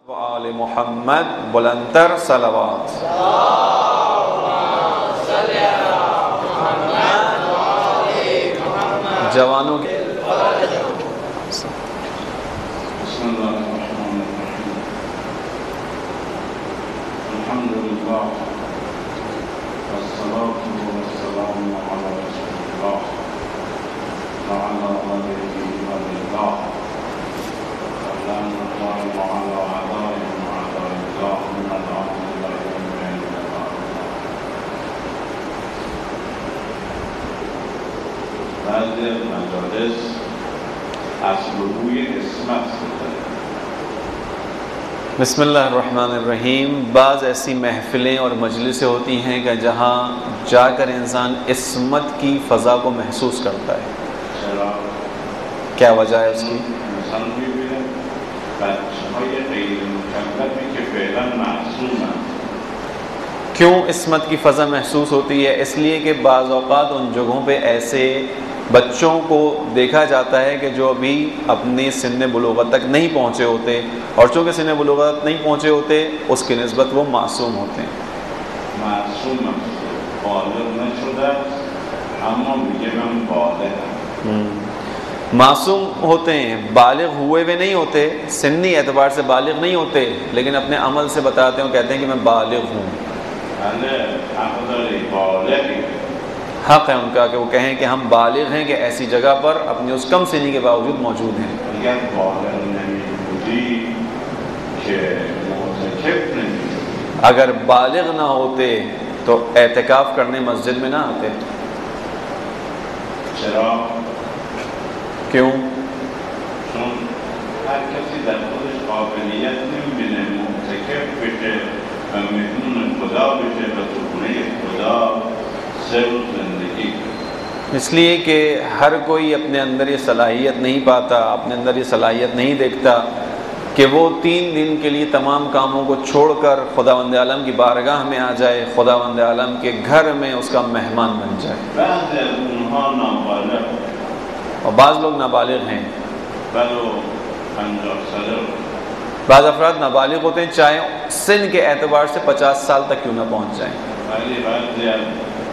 وآل محمد بلندتر صلوات۔ جوانوں کے بسم اللہ الرحمن الرحیم الحمدللہ والصلاة والسلام علی رسول اللہ وعلی آلہ وصحبہ وسلم وعلی اعدائهم واعداء اللہ من العالم بعضی از مجالس اصل و روی اسمت شده۔ بسم اللہ الرحمن الرحیم۔ بعض ایسی محفلیں اور مجلسیں ہوتی ہیں کہ جہاں جا کر انسان عصمت کی فضا کو محسوس کرتا ہے۔ چرا؟ کیا وجہ ہے اس کی؟ انسان می‌بینه بچه‌های غیر مکلفی که فعلا معصومن، کیوں عصمت کی فضا محسوس ہوتی ہے؟ اس لیے کہ بعض اوقات ان جگہوں پہ ایسے بچوں کو دیکھا جاتا ہے کہ جو ابھی اپنی سن بلوغت تک نہیں پہنچے ہوتے، اور چونکہ سن بلوغت نہیں پہنچے ہوتے اس کی نسبت وہ معصوم ہوتے ہیں۔ معصوم بالغ نشده اما میگه من بالغم۔ معصوم ہوتے ہیں، بالغ ہوئے ہوئے نہیں ہوتے، سنی اعتبار سے بالغ نہیں ہوتے، لیکن اپنے عمل سے بتاتے ہیں، کہتے ہیں کہ میں بالغ ہوں۔ بله حق داری بالغی، حق ہے ان کا کہ وہ کہیں کہ ہم بالغ ہیں، کہ ایسی جگہ پر اپنی اس کم سنی کے باوجود موجود ہیں۔ اگر بالغ نمی‌بودی که معتکف نمی‌شدی۔ اگر بالغ نہ ہوتے تو اعتکاف کرنے مسجد میں نہ آتے۔ چرا؟ کیوں؟ چون هر کسی در خودش قابلیت نمی‌بینه معتکف بشه و مهمون خدا بشه و تو خونه خدا 3 روز زندگی کنه۔ اس لیے کہ ہر کوئی اپنے اندر یہ صلاحیت نہیں پاتا، اپنے اندر یہ صلاحیت نہیں دیکھتا کہ وہ 3 دن کے لیے تمام کاموں کو چھوڑ کر خداوند عالم کی بارگاہ میں آ جائے، خداوند عالم کے گھر میں اس کا مہمان بن جائے۔ بعضی از اونها نابالغ اور بعض لوگ نابالغ ہیں، ولو 50 ساله، بعض افراد نابالغ ہوتے ہیں چاہے سن کے اعتبار سے 50 سال تک کیوں نہ پہنچ جائیں، ولی بعضی از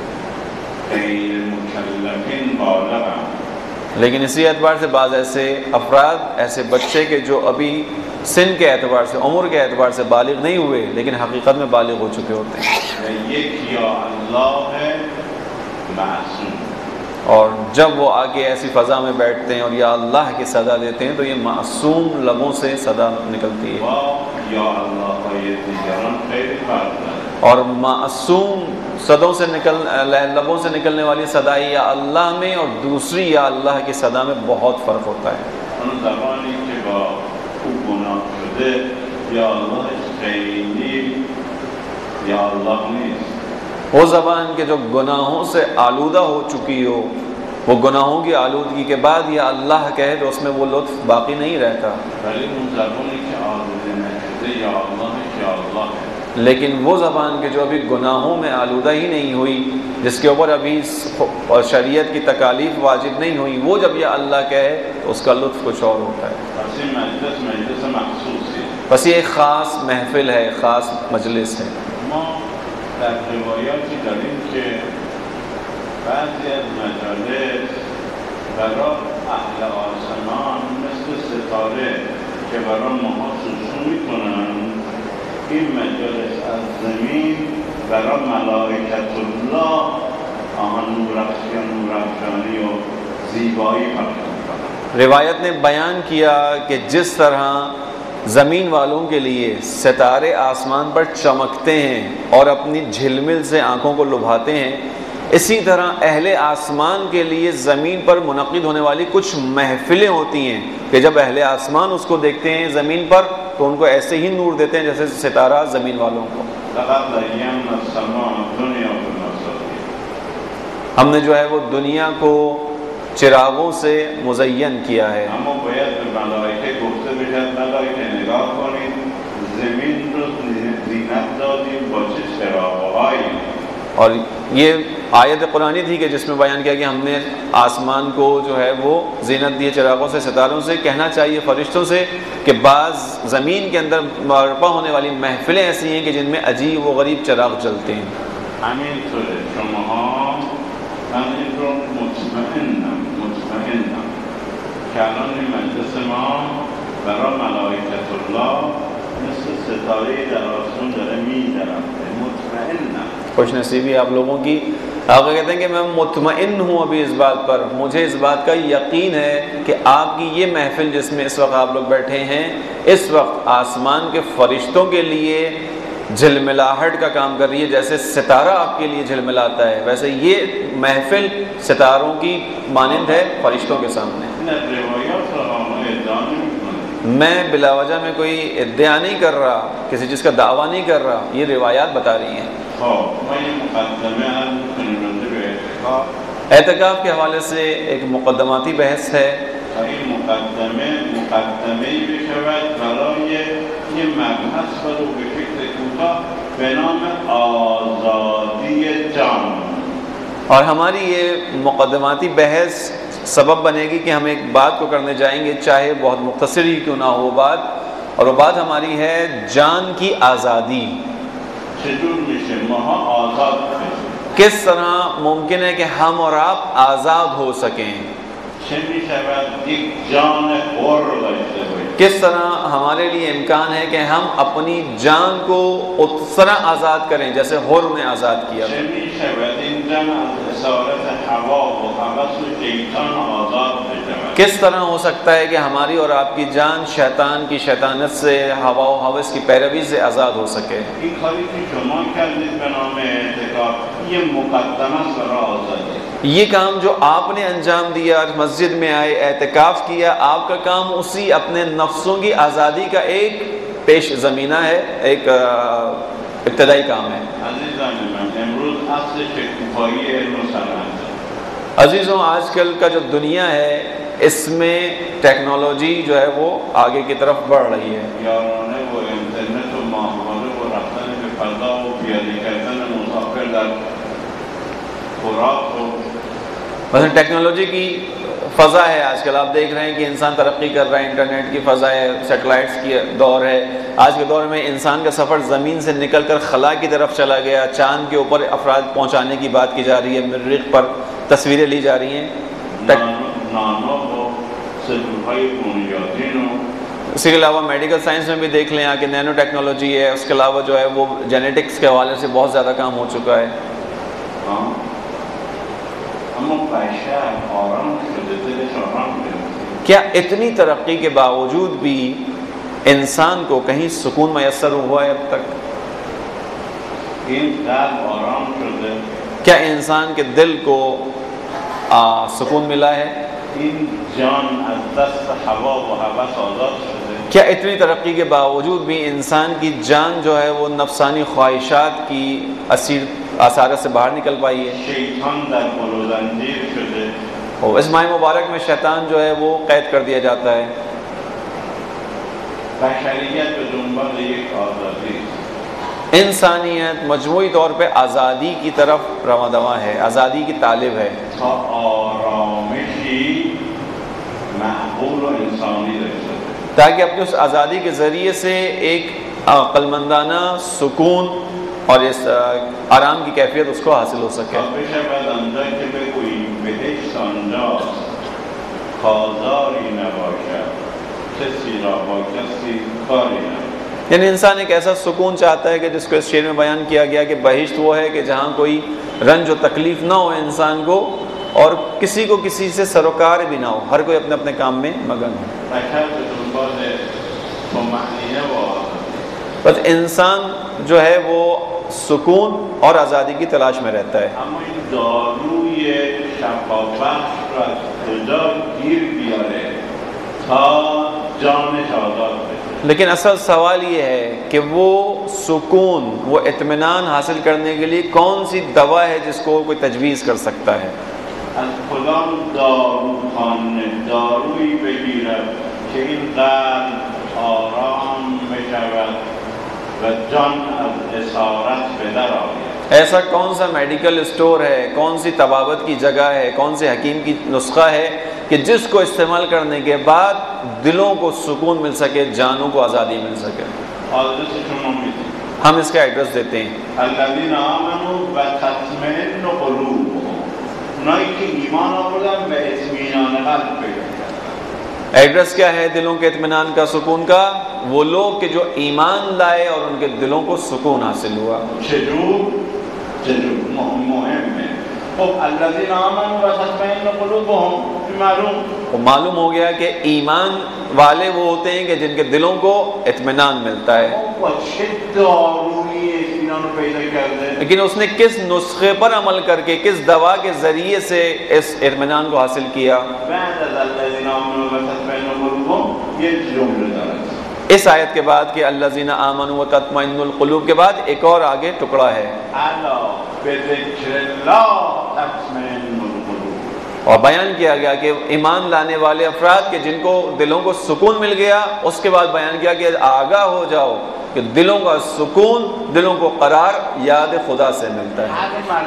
غیر مکلفین بالغن۔ لیکن اسی اعتبار سے بعض ایسے افراد، ایسے بچے کہ جو ابھی سن کے اعتبار سے، عمر کے اعتبار سے بالغ نہیں ہوئے لیکن حقیقت میں بالغ ہو چکے ہوتے ہیں، یک یا اللہ ہے معصوم، اور جب وہ آگے ایسی فضا میں بیٹھتے ہیں اور یا اللہ کی صدا دیتے ہیں تو یہ معصوم لبوں سے صدا نکلتی ہے۔ و یا اللہ های دیگران خیلی فرق داره۔ اور معصوم صدوں سے لبوں سے نکلنے والی صدائی یا اللہ میں اور دوسری یا اللہ کی صدا میں بہت فرق ہوتا ہے۔ اون زبانی که با او گناه شده یا اللهش خیلی یا الله نیست، وہ زبان کے جو گناہوں سے آلودہ ہو چکی ہو، وہ گناہوں کی آلودگی کے بعد یا اللہ کہے تو اس میں وہ لطف باقی نہیں رہتا، ولی اون زبانی که آلوده نشده یا اللهش یا الله ہے۔ لیکن وہ زبان کے جو ابھی گناہوں میں آلودہ ہی نہیں ہوئی، جس کے اوپر ابھی شریعت کی تکالیف واجب نہیں ہوئی، وہ جب یا اللہ کہے تو اس کا لطف کچھ اور ہوتا ہے۔ پس این مجلس مخصوصی، بس یہ ایک خاص محفل ہے، خاص مجلس ہے۔ ما در روایاتی داریم که بعضی از مجالس برای اهل آسمان مثل ستاره که برای ماها سوسو میکنن، این مجالس از زمین برای ملائکت الله نورافشانی و زیبایی پخش میکنن۔ روایت نے بیان کیا کہ جس طرح زمین والوں کے لیے ستارے آسمان پر چمکتے ہیں اور اپنی جھلمل سے آنکھوں کو لبھاتے ہیں، اسی طرح اہل آسمان کے لیے زمین پر منعقد ہونے والی کچھ محفلیں ہوتی ہیں کہ جب اہل آسمان اس کو دیکھتے ہیں زمین پر تو ان کو ایسے ہی نور دیتے ہیں جیسے ستارہ زمین والوں کو۔ لقد زینا السماء الدنیا بالمصابیح، ہم نے جو ہے وہ دنیا کو چراغوں سے مزین کیا ہے، اما باید به ملائکه گفته بشد ملائکه نگاه کنید زمین رو زینت دادیم با چه چراغهایی، اور یہ آیت قرآنی تھی کہ جس میں بیان کیا کہ ہم نے آسمان کو جو ہے وہ زینت دی چراغوں سے، ستاروں سے۔ کہنا چاہیے فرشتوں سے کہ بعض زمین کے اندر برپا ہونے والی محفلیں ایسی ہیں کہ جن میں عجیب و غریب چراغ جلتے ہیں۔ همینطوره شماها من این رو مطمئنم که الان این مجلس ما برای ملائکت الله مثل ستاره در آسمون داره می‌درخشه. مطمئنم خوش نصیبی آپ لوگوں کی۔ آقا کہتے ہیں کہ میں مطمئن ہوں ابھی اس بات پر، مجھے اس بات کا یقین ہے کہ آپ کی یہ محفل جس میں اس وقت آپ لوگ بیٹھے ہیں، اس وقت آسمان کے فرشتوں کے لیے جھلملاہٹ کا کام کر رہی ہے۔ جیسے ستارہ آپ کے لیے جھلملاتا ہے، ویسے یہ محفل ستاروں کی مانند ہے فرشتوں کے سامنے۔ میں بلا وجہ میں کوئی ادعا نہیں کر رہا، کسی چیز کا دعویٰ نہیں کر رہا، یہ روایات بتا رہی ہیں۔ اعتکاف کے حوالے سے ایک مقدماتی بحث ہے۔ این مقدمه‌ای بشود برای یه مبحث و رو به فکر کوتاه به نام آزادی جان، اور ہماری یہ مقدماتی بحث سبب بنے گی کہ ہم ایک بات کو کرنے جائیں گے، چاہے بہت مختصر ہی کیوں نہ ہو بات، اور وہ بات ہماری ہے جان کی آزادی۔ چطور میشه ماها آزاد بشیم؟ کس طرح ممکن ہے کہ ہم اور آپ آزاد ہو سکیں؟ چه میشود یک جان حر داشته باشیم؟ کس طرح ہمارے لیے امکان ہے کہ ہم اپنی جان کو اس طرح آزاد کریں جیسے حر نے آزاد کیا؟ چه میشود این جان از اسارت هوا و هوس و شیطان آزاد بشود؟ کس طرح ہو سکتا ہے کہ ہماری اور آپ کی جان شیطان کی شیطانت سے، ہوا و ہوس کی پیروی سے آزاد ہو سکے؟ این کاری که شما کردید به نام اعتکاف یہ مقدمه است برای آزادی۔ یہ کام جو آپ نے انجام دیا، مسجد میں آئے، اعتکاف کیا، آپ کا کام اسی اپنے نفسوں کی آزادی کا ایک پیش زمینہ ہے، ایک ابتدائی کام ہے۔ عزیزان من امروز اصل شکوفایی علم و صنعت است۔ عزیزوں، آج کل کا جو دنیا ہے اس میں ٹیکنالوجی جو ہے وہ آگے کی طرف بڑھ رہی ہے۔ یارانه و اینترنت و ماهواره و رفتن به فضا و پیاده کردن مسافر در خوراک و مثلا ٹیکنالوجی کی فضا ہے آج کل، آپ دیکھ رہے ہیں کہ انسان ترقی کر رہا ہے، انٹرنیٹ کی فضا ہے، سیٹلائٹس کی دور ہے۔ آج کے دور میں انسان کا سفر زمین سے نکل کر خلا کی طرف چلا گیا، چاند کے اوپر افراد پہنچانے کی بات کی جا رہی ہے، مریخ پر تصویریں لی جا رہی ہیں۔ نانو و سلولهای بنیادین و اس کے علاوہ میڈیکل سائنس میں بھی دیکھ لیں کہ نینو ٹیکنالوجی ہے، اس کے علاوہ جو ہے وہ جینیٹکس کے حوالے سے بہت زیادہ کام ہو چکا ہے۔ اما بشر آرام شده، دلش آرام گرفته۔ کیا اتنی ترقی کے باوجود بھی انسان کو کہیں سکون میسر ہوا ہے اب تک؟ این قلب آرام شده، کیا انسان کے دل کو سکون ملا ہے؟ این جان از دست هوا و هوس آزاد شده، کیا اتنی ترقی کے باوجود بھی انسان کی جان جو ہے وہ نفسانی خواہشات کی اثارت سے باہر نکل پائی ہے؟ شیطان در گل و زنجیر شده، اور اس ماہ مبارک میں شیطان جو ہے وہ قید کر دیا جاتا ہے۔ بشریت به دنبال یک آزادی است۔ انسانیت مجموعی طور پہ آزادی کی طرف رواں دواں ہے، آزادی کی طالب ہے، تا آرامشی معقول و انسانی داشته باشه، تاکہ اپنی اس آزادی کے ذریعے سے ایک عقلمندانہ سکون اور اس آرام کی کیفیت اس کو حاصل ہو سکے۔ تا بشود آنجا که بگوییم بهشت آنجاست کازاری نباشد، کسی را با کسی کاری نباشد۔ یعنی انسان ایک ایسا سکون چاہتا ہے کہ جس کو اس شعر میں بیان کیا گیا کہ بہشت وہ ہے کہ جہاں کوئی رنج و تکلیف نہ ہو انسان کو، اور کسی کو کسی سے سروکار بھی نہ ہو، ہر کوئی اپنے اپنے کام میں مگن ہو۔ بشر به دنبال طمأنینه و آزادی، بس انسان جو ہے وہ سکون اور آزادی کی تلاش میں رہتا ہے۔ اما این داروی شفابخش را از کجا گیر بیاره تا جانش آزاد بشه؟ لیکن اصل سوال یہ ہے کہ وہ سکون، وہ اطمینان حاصل کرنے کے لیے کون سی دوا ہے جس کو کوئی تجویز کر سکتا ہے؟ از کدام داروخانه دارویی بگیرد که این قلب آرام بشود و جان از اسارت به در آید؟ ایسا کون سا میڈیکل اسٹور ہے، کون سی طبابت کی جگہ ہے، کون سے حکیم کی نسخہ ہے کہ جس کو استعمال کرنے کے بعد دلوں کو سکون مل سکے، جانوں کو آزادی مل سکے؟ ہم اس کا ایڈریس دیتے ہیں. الذین آمنوا وتطمئن قلوبهم، انہی کہ ایمان آوردن و اطمینان قلب پیدا کرن. ایڈریس کیا ہے دلوں کے اطمینان کا، سکون کا؟ وہ لوگ کہ جو ایمان لائے اور ان کے دلوں کو سکون حاصل ہوا. چجور مهم ہے. خب الذین آمنوا وتطمئن قلوبهم، معلوم ہو گیا کہ ایمان والے وہ ہوتے ہیں کہ جن کے دلوں کو اطمینان ملتا ہے. لیکن اس نے کس نسخے پر عمل کر کے، کس دوا کے ذریعے سے اس اطمینان کو حاصل کیا؟ اس آیت کے بعد کہ الذین آمنوا وتطمئن القلوب کے بعد ایک اور آگے ٹکڑا ہے، اور بیان کیا گیا کہ ایمان لانے والے افراد کے جن کو دلوں کو سکون مل گیا، اس کے بعد بیان کیا کہ آگاہ ہو جاؤ کہ دلوں کا سکون، دلوں کو قرار یاد خدا سے ملتا ہے.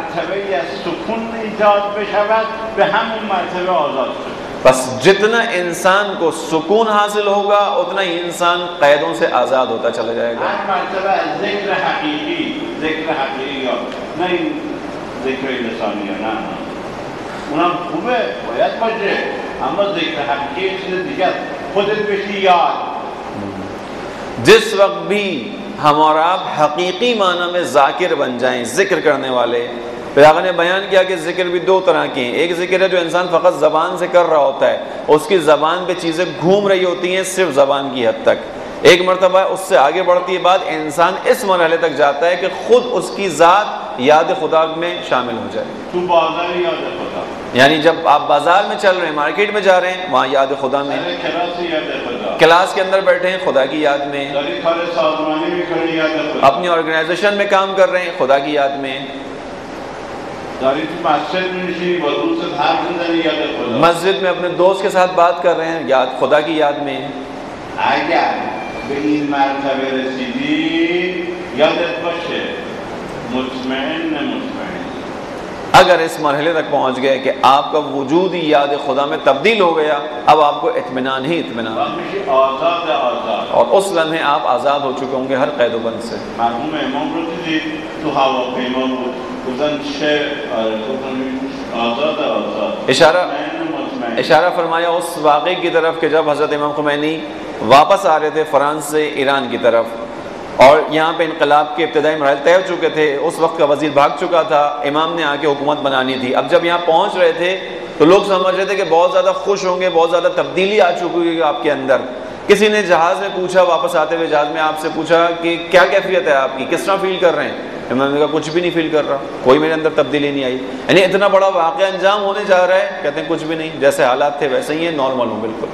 بس جتنا انسان کو سکون حاصل ہوگا اتنا ہی انسان قیدوں سے آزاد ہوتا چلا جائے گا. ذکر حقیقی نہیں ذکر لسانی، نه اونم خوبه باید باشه، اما ذکر حقیقی چیز دیگه، خودت بشی یاد. جس وقت بھی ہم اور آپ حقیقی معنی میں ذاکر بن جائیں، ذکر کرنے والے. پھر آقا نے بیان کیا کہ ذکر بھی دو طرح کے ہیں. ایک ذکر ہے جو انسان فقط زبان سے کر رہا ہوتا ہے، اس کی زبان پہ چیزیں گھوم رہی ہوتی ہیں صرف زبان کی حد تک. ایک مرتبہ اس سے آگے بڑھتی ہے بعد انسان اس مرحلے تک جاتا ہے کہ خود اس کی ذات یاد خدا میں شامل ہو جائے. تو بازار یاد خدا، یعنی جب آپ بازار میں چل رہے ہیں، مارکیٹ میں جا رہے ہیں، وہاں یاد خدا میں، کلاس کے اندر بیٹھے ہیں خدا کی یاد میں، اپنی آرگنائزیشن میں کام کر رہے ہیں خدا کی یاد میں، مسجد میں اپنے دوست کے ساتھ بات کر رہے ہیں یاد خدا کی یاد میں. اگر به این مرتبه رسیدی یادت باشه مطمئن. اگر اس مرحلے تک پہنچ گئے کہ آپ کا وجود ہی یاد خدا میں تبدیل ہو گیا، اب آپ کو اطمینان ہی اطمینان، اور اس لمحے آپ آزاد ہو چکے ہوں گے ہر قید و بند سے. مرحوم امام رو دیدید تو هواپیما بود، گفتن چه آزاد. اشارہ فرمایا اس واقعے کی طرف کہ جب حضرت امام خمینی واپس آ رہے تھے فرانس سے ایران کی طرف، اور یہاں پہ انقلاب کے ابتدائی مراحل طے ہو چکے تھے، اس وقت کا وزیر بھاگ چکا تھا، امام نے آ کے حکومت بنانی تھی. اب جب یہاں پہنچ رہے تھے تو لوگ سمجھ رہے تھے کہ بہت زیادہ خوش ہوں گے، بہت زیادہ تبدیلی آ چکی ہے آپ کے اندر. کسی نے جہاز میں پوچھا، واپس آتے ہوئے جہاز میں آپ سے پوچھا کہ کیا کیفیت ہے آپ کی، کس طرح فیل کر رہے ہیں؟ امام نے کہا کچھ بھی نہیں فیل کر رہا، کوئی میرے اندر تبدیلی نہیں آئی. یعنی اتنا بڑا واقعہ انجام ہونے جا رہا ہے، کہتے ہیں کچھ بھی نہیں، جیسے حالات تھے ویسے ہی ہیں، نارمل ہوں بالکل.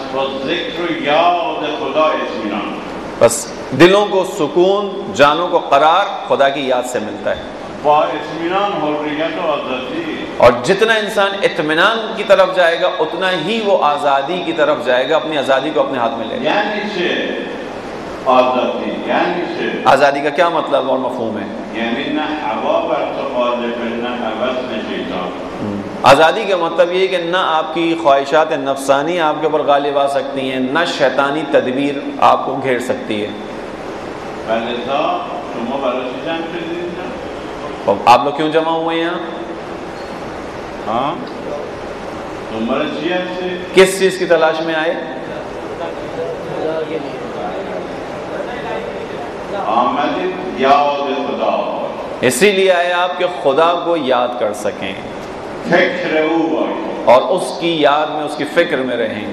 بس دلوں کو سکون، جانوں کو قرار خدا کی یاد سے ملتا ہے. اور جتنا انسان اطمینان کی طرف جائے گا اتنا ہی وہ آزادی کی طرف جائے گا، اپنی آزادی کو اپنے ہاتھ میں لے گا. آزادی کا کیا مطلب اور مفہوم ہے؟ آزادی کا مطلب یہ ہے کہ نہ آپ کی خواہشات نفسانی آپ کے اوپر غالب آ سکتی ہیں، نہ شیطانی تدبیر آپ کو گھیر سکتی ہے. آپ لوگ کیوں جمع ہوئے ہیں یہاں؟ کس چیز کی تلاش میں آئے؟ اسی لیے آئے آپ کہ خدا کو یاد کر سکیں اور اس کی یاد میں، اس کی فکر میں رہیں.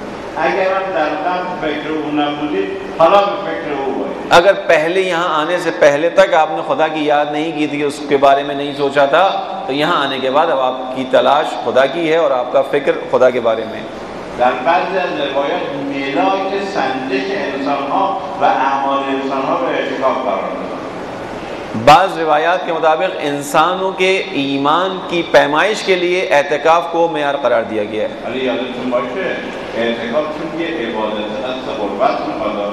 اگر پہلے یہاں آنے سے پہلے تک آپ نے خدا کی یاد نہیں کی تھی، اس کے بارے میں نہیں سوچا تھا، تو یہاں آنے کے بعد اب آپ کی تلاش خدا کی ہے اور آپ کا فکر خدا کے بارے میں. در بعضی از روایات ملاک سنجش انسان‌ها و اعمال انسان‌ها رو اعتکاف قرار دادن. بعض روایات کے مطابق انسانوں کے ایمان کی پیمائش کے لیے اعتکاف کو معیار قرار دیا گیا ہے. ولی یادتون باشه اعتکاف چون یه عبادت است، قربت می‌خواد.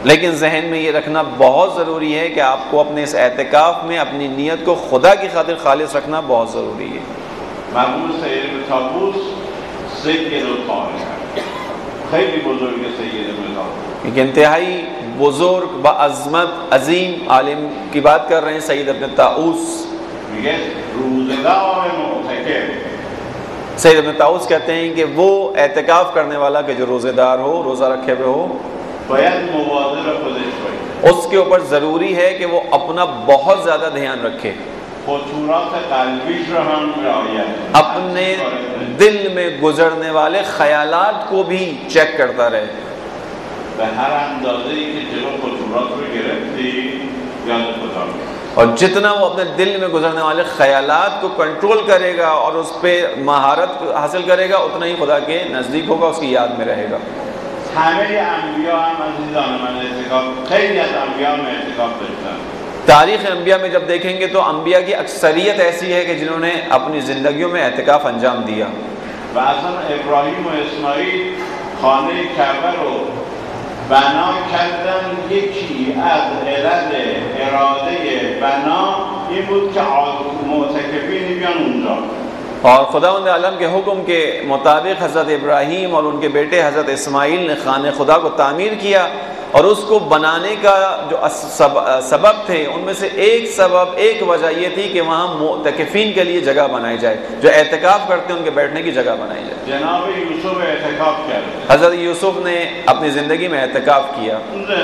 لیکن ذہن میں یہ رکھنا بہت ضروری ہے کہ آپ کو اپنے اس اعتکاف میں اپنی نیت کو خدا کی خاطر خالص رکھنا بہت ضروری ہے. مرحوم سید ابن طاووس سید الطائف خیلی بزرگ سید ابن طاووس، ایک انتہائی بزرگ بعظمت عظیم عالم کی بات کر رہے ہیں سید ابن طاووس. میگه روزگار معتکف، سید ابن طاووس کہتے ہیں کہ وہ اعتکاف کرنے والا کہ جو روزے دار ہو، روزہ رکھے ہوئے ہو، باید مواظب خودش باشه، اس کے اوپر ضروری ہے کہ وہ اپنا بہت زیادہ دھیان رکھے، خطورات قلبیش رو هم رعایت کنه، اپنے دل میں گزرنے والے خیالات کو بھی چیک کرتا رہے. به هر اندازه‌ای که جلو خطورات رو گرفتی یاد خدا میاد. اور جتنا وہ اپنے دل میں گزرنے والے خیالات کو کنٹرول کرے گا اور اس پہ مہارت حاصل کرے گا، اتنا ہی خدا کے نزدیک ہوگا، اس کی یاد میں رہے گا. همه انبیا هم عزیزان من اعتکاف، خیلی از انبیا هم اعتکاف داشتن. تاریخ انبیاء میں جب دیکھیں گے تو انبیاء کی اکثریت ایسی ہے کہ جنہوں نے اپنی زندگیوں میں اعتکاف انجام دیا. و اصلا ابراهیم و اسماعیل خانه کعبه رو بنا کردن. یکی از علل اراده بنا این بود که معتکفین بیان اونجا. اور خداوند عالم کے حکم کے مطابق حضرت ابراہیم اور ان کے بیٹے حضرت اسماعیل نے خانہ خدا کو تعمیر کیا، اور اس کو بنانے کا جو سبب تھے ان میں سے ایک سبب، ایک وجہ یہ تھی کہ وہاں معتکفین کے لیے جگہ بنائی جائے، جو اعتکاف کرتے ہیں ان کے بیٹھنے کی جگہ بنائی جائے. جناب یوسف اعتکاف کرتے، حضرت یوسف نے اپنی زندگی میں اعتکاف کیا.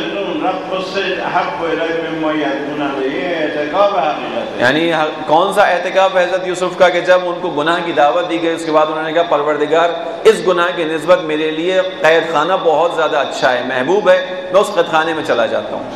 یعنی کون سا اعتکاف ہے حضرت یوسف کا کہ جب ان کو گناہ کی دعوت دی گئی، اس کے بعد انہوں نے کہا پروردگار اس گناہ کی نسبت میرے لیے قید خانہ بہت زیادہ اچھا ہے، محبوب ہے، میں اس قید خانے میں چلا جاتا ہوں.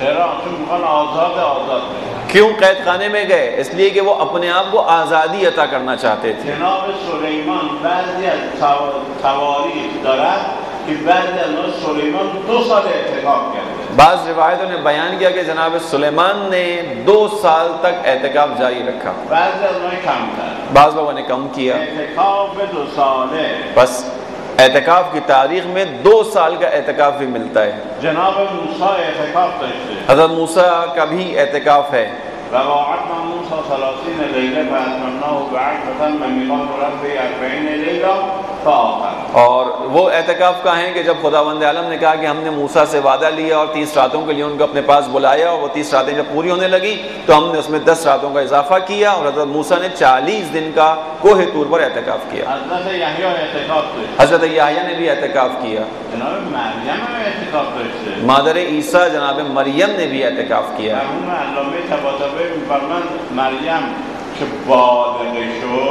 کیوں قید خانے میں گئے؟ اس لیے کہ وہ اپنے آپ کو آزادی عطا کرنا چاہتے تھے. جناب سلیمان بعضی از تواریخ دارد که بعضی از سلیمان 2 سال اعتکاف کرده. بعض روایتوں نے بیان کیا کہ جناب سلیمان نے 2 سال تک اعتکاف جاری رکھا، بعضی از اونها کمتر، بعض لوگوں نے کم کیا. اعتکاف 2 ساله بس اعتکاف کی تاریخ میں 2 سال کا اعتکاف بھی ملتا ہے. جناب موسی اعتکاف داشته. حضرت موسیٰ کا بھی اعتکاف ہے. وواعدنا موسى 30 ليلة فأتممناه ب10 فتم ميقات ربه 40 ليلة فآخر. اور وہ اعتکاف کا ہیں کہ جب خداوند عالم نے کہا کہ ہم نے موسیٰ سے وعدہ لیا اور 30 راتوں کے لیے ان کو اپنے پاس بلایا، اور وہ 30 راتیں جب پوری ہونے لگی تو ہم نے اس میں 10 راتوں کا اضافہ کیا، اور حضرت موسیٰ نے 40 دن کا کوہ طور پر اعتکاف کیا. حضرت یحییٰ اعتکاف داشت. حضرت یحییٰ نے بھی اعتکاف کیا. جناب مریم هم اعتکاف داشته. مادر عیسیٰ جناب مریم نے بھی اعتکاف کیا. مرحوم علامه طباطبایی می‌فرمایند مریم که بالغ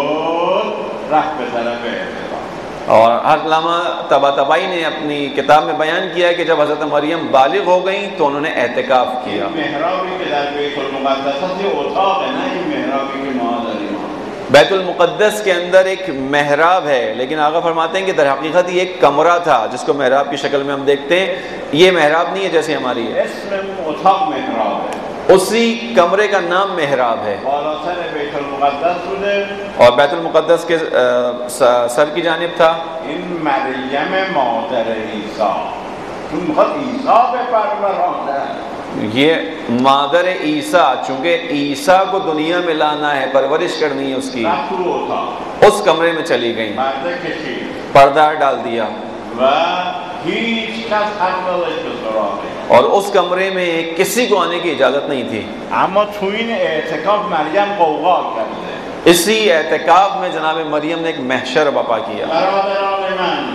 شد رفت به طرف اعتکاف. اور علامہ طباطبائی نے اپنی کتاب میں بیان کیا ہے کہ جب حضرت مریم بالغ ہو گئیں تو انہوں نے اعتکاف کیا. محرابی که در بیت المقدس است اتاق نه، این محرابی که ما داریم. بیت المقدس کے اندر ایک محراب ہے، لیکن آقا فرماتے ہیں کہ در حقیقت یہ ایک کمرہ تھا جس کو محراب کی شکل میں ہم دیکھتے ہیں. یہ محراب نہیں ہے جیسے ہماری ہے، اسم اتاق محراب ہے. اسی کمرے کا نام محراب ہے. بالاتر بیت المقدس بوده اور بیت المقدس کے سر کی جانب تھا. این مریم مادر عیسی، چون میخواد عیسی بپرورانه. یہ مادر عیسیٰ، چونکہ عیسیٰ کو دنیا میں لانا ہے، پرورش کرنی ہے اس کی، رفت تو اتاق، اس کمرے میں چلی گئیں، پرده کشید پردہ ڈال دیا، و هیچ کس حق نداشت به سراغش. اور اس کمرے میں کسی کو آنے کی اجازت نہیں تھی. اما تو این اعتکاف مریم قوقا کرده. اسی اعتکاف میں جناب مریم نے ایک محشر برپا کیا. برادران من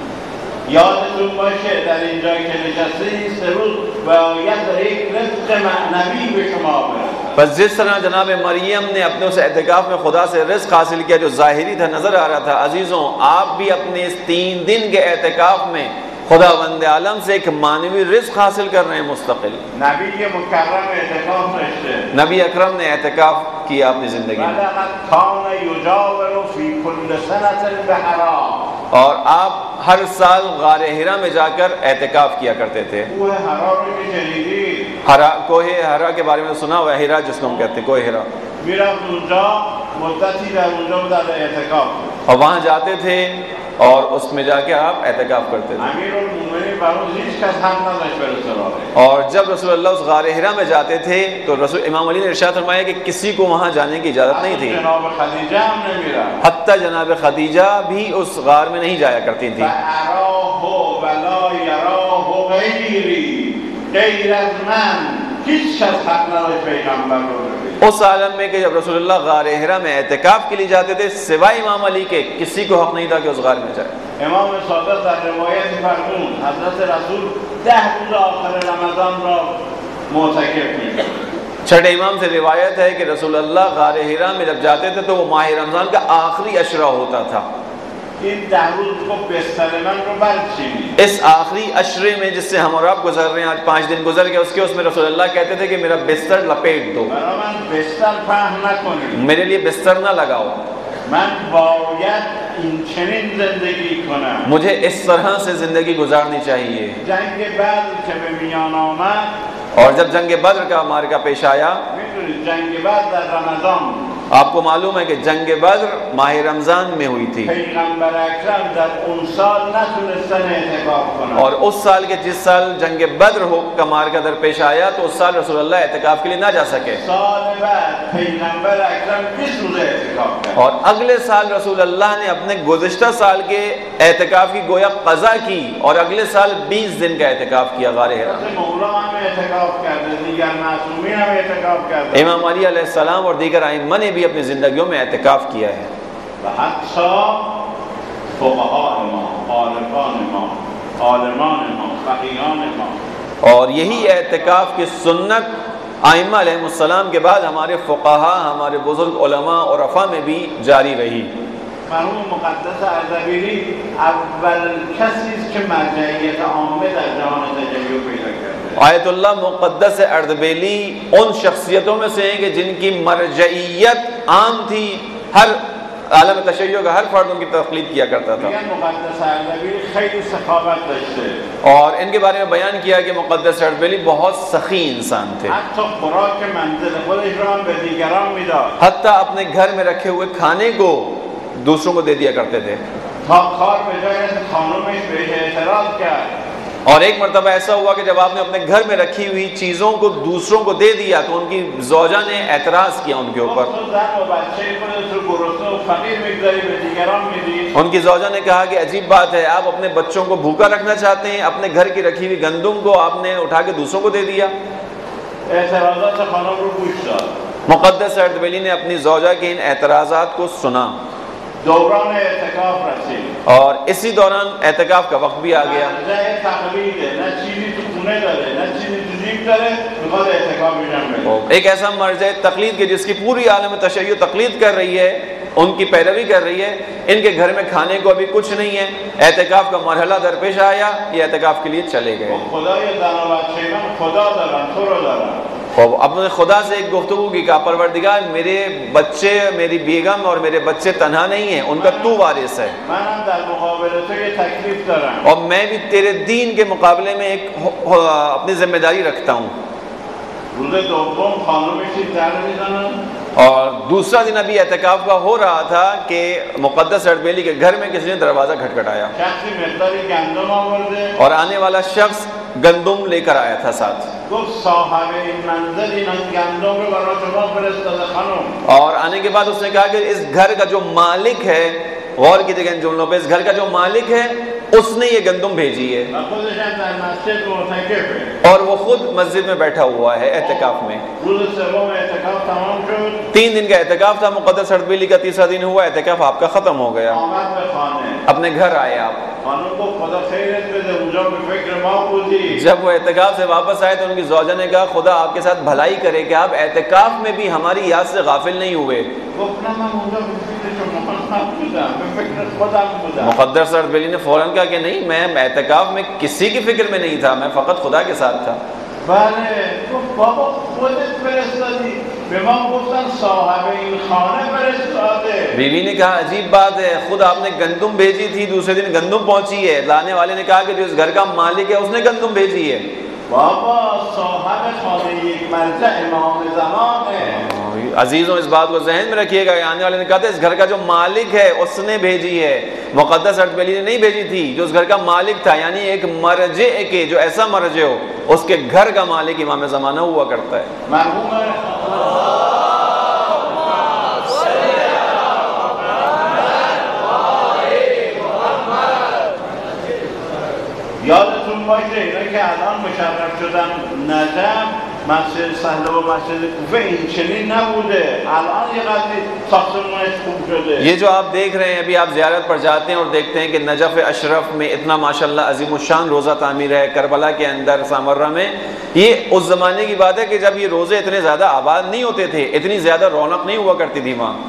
یادتون باشه در اینجا که نشستید 3 روز باید در یک رزق معنوی به شما برسد. بس جس طرح جناب مریم نے اپنے اس اعتکاف میں خدا سے رزق حاصل کیا جو ظاہری تھا، نظر آ رہا تھا، عزیزوں آپ بھی اپنے اس 3 دن کے اعتکاف میں خدا بند عالم سے ایک معنوی رزق حاصل کر رہے ہیں مستقل. نبی مکرم اعتکاف داشته. نبی اکرم نے اعتکاف کیا اپنی زندگی میں، ولقد کان یجاور فی کل سنة بحرا. اور آپ ہر سال غار ہرا میں جا کر اعتکاف کیا کرتے تھے. کوہ حرا رو که شنیدید؟ کوہ ہرا کے بارے میں سنا ہوا ہے، ہرا جس کو ہم کہتے ہیں کوہ ہرا. میرفت اونجا مدتی در اونجا در اعتکاف. اور وہاں جاتے تھے اور اس میں جا کے آپ اعتکاف کرتے تھے. امیرالمومنین فرمود هیچ کس حق نداشت بره سراغش. اور جب رسول اللہ اس غار حرا میں جاتے تھے تو رسول امام علی نے ارشاد فرمایا کہ کسی کو وہاں جانے کی اجازت نہیں تھی. جناب خدیجہ ہم نمیرن. حتیٰ جناب خدیجہ بھی اس غار میں نہیں جایا کرتی تھی. فاراه ولا یراه غیری، غیر از من هیچ کس حق نداشت پیغمبر رو ببینه. اس عالم میں کہ جب رسول اللہ غار حرا میں اعتکاف کے لیے جاتے تھے سوائے امام علی کے کسی کو حق نہیں تھا کہ اس غار میں جائے. امام صادق در روایت فرمود حضرت رسول 10 روز آخر رمضان را معتکف می‌شد. چھٹے امام سے روایت ہے کہ رسول اللہ غار حرا میں جب جاتے تھے تو وہ ماہ رمضان کا آخری عشرہ ہوتا تھا. این 10 روز کو بستر من رو برچینی. اس آخری عشرے میں جس سے ہم اور آپ گزر رہے ہیں، آج 5 دن گزر گئے، اس میں رسول اللہ کہتے تھے کہ میرا بستر لپیٹ دو، برای من بستر پهن نکنید. میرے لیے بستر نہ لگاؤ، من باید این چنین زندگی کنم. مجھے اس طرح سے زندگی گزارنی چاہیے. جنگ بدر که به میان آمد، اور جب جنگ بدر کا معرکہ پیش آیا، میدونید جنگ بدر در رمضان، آپ کو معلوم ہے کہ جنگ بدر ماہ رمضان میں ہوئی تھی، پیغمبر اکرم در اون سال نتونستن اعتکاف کنن. اور اس سال کے جس سال جنگ بدر کا معرکہ درپیش آیا تو اس سال رسول اللہ اعتکاف کے لیے نہ جا سکے. سال بعد پیغمبر اکرم 20 روز اعتکاف کرد. اور اگلے سال رسول اللہ نے اپنے گزشتہ سال کے اعتکاف کی گویا قضا کی اور اگلے سال 20 دن کا اعتکاف کیا غار حرا. حضرت مولا هم اعتکاف کرده، دیگر معصومین هم اعتکاف کرده. امام علی علیہ السلام اور دیگر ائمہ نے بھی اپنی زندگیوں میں اعتکاف کیا ہے. و حتی فقهاء ما، عارفان ما، عالمان ما، فقیهان ما. اور یہی اعتکاف کی سنت ائمہ علیہ السلام کے بعد ہمارے فقہا، ہمارے بزرگ علماء اور عفا میں بھی جاری رہی. مرحوم مقدس اردبیلی اول کسی است که مرجعیت عامه در جهان تجلی پیدا کرده. آیت اللہ مقدس اردبیلی ان شخصیتوں میں سے ہیں کہ جن کی مرجعیت عام تھی، ہر عالم تشیع کا ہر فرد ان کی تقلید کیا کرتا تھا. میگن مقدس اردبیلی خیلی سخاوت داشته. اور ان کے بارے میں بیان کیا کہ مقدس اردبیلی بہت سخی انسان تھے، حتی خوراک منزل خودش را هم به دیگران میداد. حتیٰ اپنے گھر میں رکھے ہوئے کھانے کو دوسروں کو دے دیا کرتے تھے. تا کار به جای رسید خانمش بهش اعتراض کرد. اور ایک مرتبہ ایسا ہوا کہ جب آپ نے اپنے گھر میں رکھی ہوئی چیزوں کو دوسروں کو دے دیا تو ان کی زوجہ نے اعتراض کیا ان کے اوپر. تو زن و بچه خودت رو گرسنه و فقیر میگذاری به دیگران میدی. ان کی زوجہ نے کہا کہ عجیب بات ہے، آپ اپنے بچوں کو بھوکا رکھنا چاہتے ہیں، اپنے گھر کی رکھی ہوئی گندم کو آپ نے اٹھا کے دوسروں کو دے دیا. اعتراضات خانم رو گوش داد. مقدس اردبیلی نے اپنی زوجہ کے ان اعتراضات کو سنا دوران اعتکاف رسید. اور اسی دوران اعتکاف کا وقت بھی آ گیا. مرجع تقلیده، نه چیزی تو خونه داره نه چیزی تو جیب داره، میخواد اعتکاف انجام بده. ایک ایسا مرجع تقلید کے جس کی پوری عالم تشیع تقلید کر رہی ہے، ان کی پیروی کر رہی ہے، ان کے گھر میں کھانے کو ابھی کچھ نہیں ہے، اعتکاف کا مرحلہ درپیش آیا، یہ اعتکاف کے لیے چلے گئے. خدای زن و بچه من خدا دارن، تو رو دارن. اور اپنے خدا سے ایک گفتگو کی کہا پروردگار میرے بچے، میری بیگم اور میرے بچے تنہا نہیں ہیں، ان کا تو وارث ہے. منم در مقابل تو یہ تکلیف دارم. اور میں بھی تیرے دین کے مقابلے میں ایک اپنی ذمہ داری رکھتا ہوں. روز دوم خانمش در میزنن. اور دوسرا دن ابھی اعتکاف کا ہو رہا تھا کہ مقدس اردبیلی کے گھر میں کسی نے دروازہ کھٹکھٹایا شخصی مقداری گندم آورده. اور آنے والا شخص گندم لے کر آیا تھا ساتھ. گفت صاحب این منزل این گندم رو برای شما فرستاده خانم. اور آنے کے بعد اس نے کہا کہ اس گھر کا جو مالک ہے، غور کیجئے ان جملوں پہ، اس گھر کا جو مالک ہے اس نے یہ گندم بھیجی ہے. و خودش هم در مسجد معتکفه. اور وہ خود مسجد میں بیٹھا ہوا ہے اعتکاف میں. روز سوم اعتکاف تمام شد. 3 دن کا اعتکاف تھا مقدس اردبیلی کا، تیسرا دن ہوا اعتکاف آپ کا ختم ہو گیا. آمد به خانه. اپنے گھر آئے آپ. خانم کو خدا خیرت بده، اونجا به فکر ما بودی. جب وہ اعتکاف سے واپس آئے تو ان کی زوجہ نے کہا خدا آپ کے ساتھ بھلائی کرے کہ آپ اعتکاف میں بھی ہماری یاد سے غافل نہیں ہوئے. گفت نه من اونجا به فکر شما نبودم، به فکر خودم بودم. مقدس اردبیلی نے فوراً کہا کہ نہیں، میں اعتکاف میں کسی کی فکر میں نہیں تھا، میں فقط خدا کے ساتھ تھا. بله. گفت بابا خودت فرستادی. به ما گفتن صاحب این خانه فرستاده. بیوی نے کہا عجیب بات ہے، خود آپ نے گندم بھیجی تھی، دوسرے دن گندم پہنچی ہے. لانے والے نے کہا کہ جو اس گھر کا مالک ہے اس نے گندم بھیجی ہے. بابا صاحب خانه یک مرجع امام زمان ہے. عزیزوں اس بات کو ذہن میں رکھیے گا، آنے والے نے کہا تھا اس گھر کا جو مالک ہے اس نے بھیجی ہے. مقدس ارطبیلی نے نہیں بھیجی تھی، جو اس گھر کا مالک تھا، یعنی ایک مرجع کے جو ایسا مرجع ہو، اس کے گھر کا مالک امام زمانہ ہوا کرتا ہے۔ مرحوم یادتون باشه اینا که الان مشرف شدن نجف، مسجد صحرا و مسجد کوفه این چنین نبوده، الان یه قدری ساختمانش خوب شده. یہ جو آپ دیکھ رہے ہیں، ابھی آپ زیارت پر جاتے ہیں اور دیکھتے ہیں کہ نجف اشرف میں اتنا ماشاءاللہ عظیم الشان روزہ تعمیر ہے، کربلا کے اندر سامرہ میں، یہ اس زمانے کی بات ہے کہ جب یہ روزے اتنے زیادہ آباد نہیں ہوتے تھے، اتنی زیادہ رونق نہیں ہوا کرتی تھی وہاں۔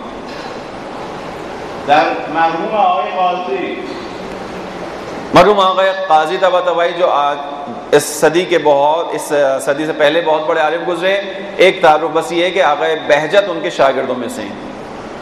در مرحوم آقای قاضی، مرحوم آقا قاضی طباطبائی جو اس صدی کے اس صدی سے پہلے بہت بڑے عالم گزرے، ایک تعارف بس یہ ہے کہ آقا بہجت ان کے شاگردوں میں سے ہیں۔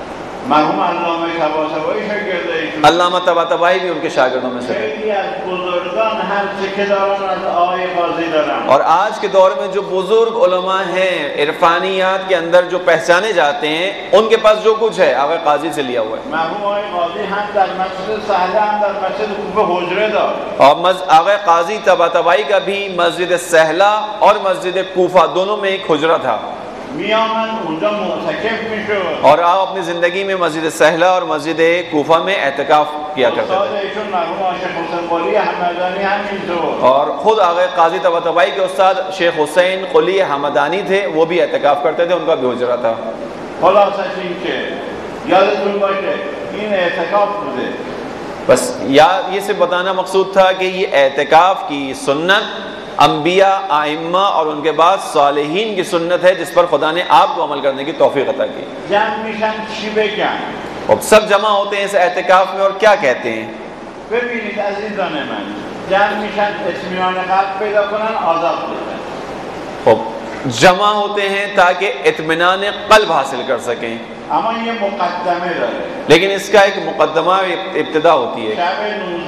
مرحوم علامہ طباطبائی شاگرد ایشون، علامہ طباطبائی بھی ان کے شاگردوں میں سے ہیں۔ خیلی از بزرگان هر چه که دارن از آقای قاضی دارن، اور آج کے دور میں جو بزرگ علماء ہیں عرفانیات کے اندر جو پہچانے جاتے ہیں، ان کے پاس جو کچھ ہے آقا قاضی سے لیا ہوا ہے۔ مرحوم آقای قاضی هم در مسجد صحرا هم در مسجد کوفه حجره داشت، اور آقا قاضی طباطبائی کا بھی مسجد سہلا اور مسجد کوفہ دونوں میں ایک حجرہ تھا، میامد اونجا معتکف میشد، اور آپ اپنی زندگی میں مسجد سہلا اور مسجد کوفہ میں اعتکاف کیا کرتے استاد تھے۔ ایشون مرحوم شیخ حسین قلی حمدانی همینطور. اور خود آقا قاضی طباطبائی کے استاد شیخ حسین قلی حمدانی تھے، وہ بھی اعتکاف کرتے تھے، ان کا بھی حجرہ تھا۔ خلاصش این که یادتون باشه این اعتکاف بوده. بس یہ سے بتانا مقصود تھا کہ یہ اعتکاف کی سنت انبیاء، ائمہ اور ان کے بعد صالحین کی سنت ہے، جس پر خدا نے آپ کو عمل کرنے کی توفیق عطا کی۔ جمع میشن چی بگن؟ اب سب جمع ہوتے ہیں اس اعتکاف میں اور کیا کہتے ہیں؟ ببینید عزیزان من، جمع میشن اطمینان قلب پیدا کنن، آزاد بشن. خب جمع ہوتے ہیں تاکہ اطمینان قلب حاصل کر سکیں، اما یه مقدمه داره. لیکن اس کا ایک مقدمہ ابتدا ہوتی ہے۔ شب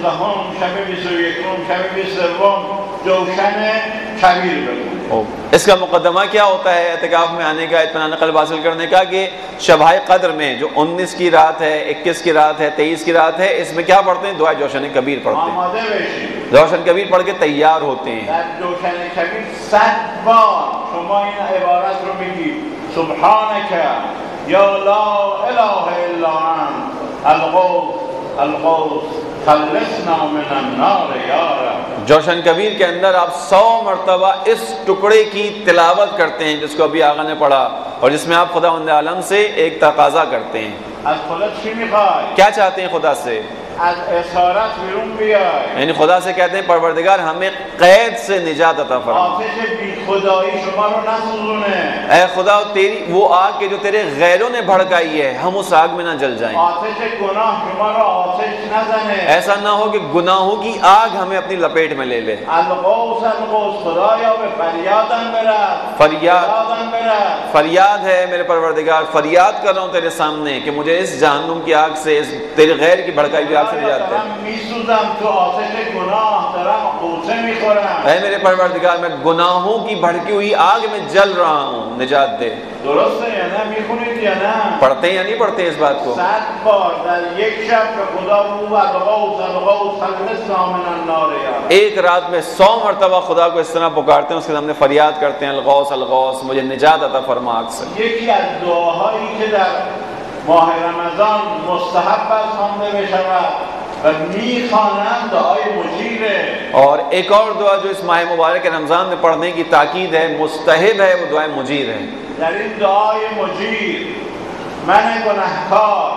19 شب 21 شب 22 جوشن کبیر بگو. اس کا مقدمہ کیا ہوتا ہے اعتکاف میں آنے کا، اطمینان قلب حاصل کرنے کا؟ کہ شبائے قدر میں جو 19 کی رات ہے، 21 کی رات ہے، 23 کی رات ہے، اس میں کیا پڑھتے ہیں؟ دعا جوشن کبیر پڑھتے ہیں۔ آماده بشید. جوشن کبیر پڑھ کے تیار ہوتے ہیں۔ در جوشن کبیر 100 بار شما این عبارت رو بگید: سبحانک یا لا اله الا انت الغوث الغوث خلصنا من النار یا رب. جوشن کبیر کے اندر آپ 100 مرتبہ اس ٹکڑے کی تلاوت کرتے ہیں جس کو ابھی آقا نے پڑھا، اور جس میں آپ خداوند عالم سے ایک تقاضا کرتے ہیں۔ از خدا چی میخوای؟ کیا چاہتے ہیں خدا سے؟ از اسارت بیرون بیای. یعنی خدا سے کہتے ہیں پروردگار ہمیں قید سے نجات عطا فرما، آتش بی خدایی شما رو نسوزونه. اے خدا تیری وہ آگ کے جو تیرے غیروں نے بھڑکائی ہے، ہم اس آگ میں نہ جل جائیں۔ آتش گناه شما رو آتش نزنه. ایسا نہ ہو کہ گناہوں کی آگ ہمیں اپنی لپیٹ میں لے لے۔ الغوث الغوث خدایا به فریادم برد. فریادم برد. فریاد ہے میرے پروردگار، فریاد کر رہا ہوں تیرے سامنے کہ مجھے اس جہنم کی آگ سے، اس تیرے غیر کی بھڑکائی ہوئی آگ سے نجات دے۔ دارم میسوزم تو آتش گناه، دارم قوطه میخورم. اے میرے پروردگار میں گناہوں کی بھڑکی ہوئی آگ میں جل رہا ہوں، نجات دے۔ درسته یا نه؟ میخونید یا نه؟ پڑھتے ہیں یا نہیں پڑھتے اس بات کو؟ 100 بار در یک شب به خدا بگو الغوث الغوث خلصنا من النار یا رب. ایک رات میں 100 مرتبہ خدا کو اس طرح پکارتے ہیں، اس کے سامنے فریاد کرتے ہیں الغوث الغوث مجھے نجات عطا فرما آگ سے۔ یکی از دعاهایی که در ماه رمضان مستحب است خوانده بشود و میخوانند دعای مجیره. اور ایک اور دعا جو اس ماہ مبارک رمضان میں پڑھنے کی تاکید ہے، مستحب ہے، وہ دعائے مجیر ہے۔ در این دعای مجیر من گناهکار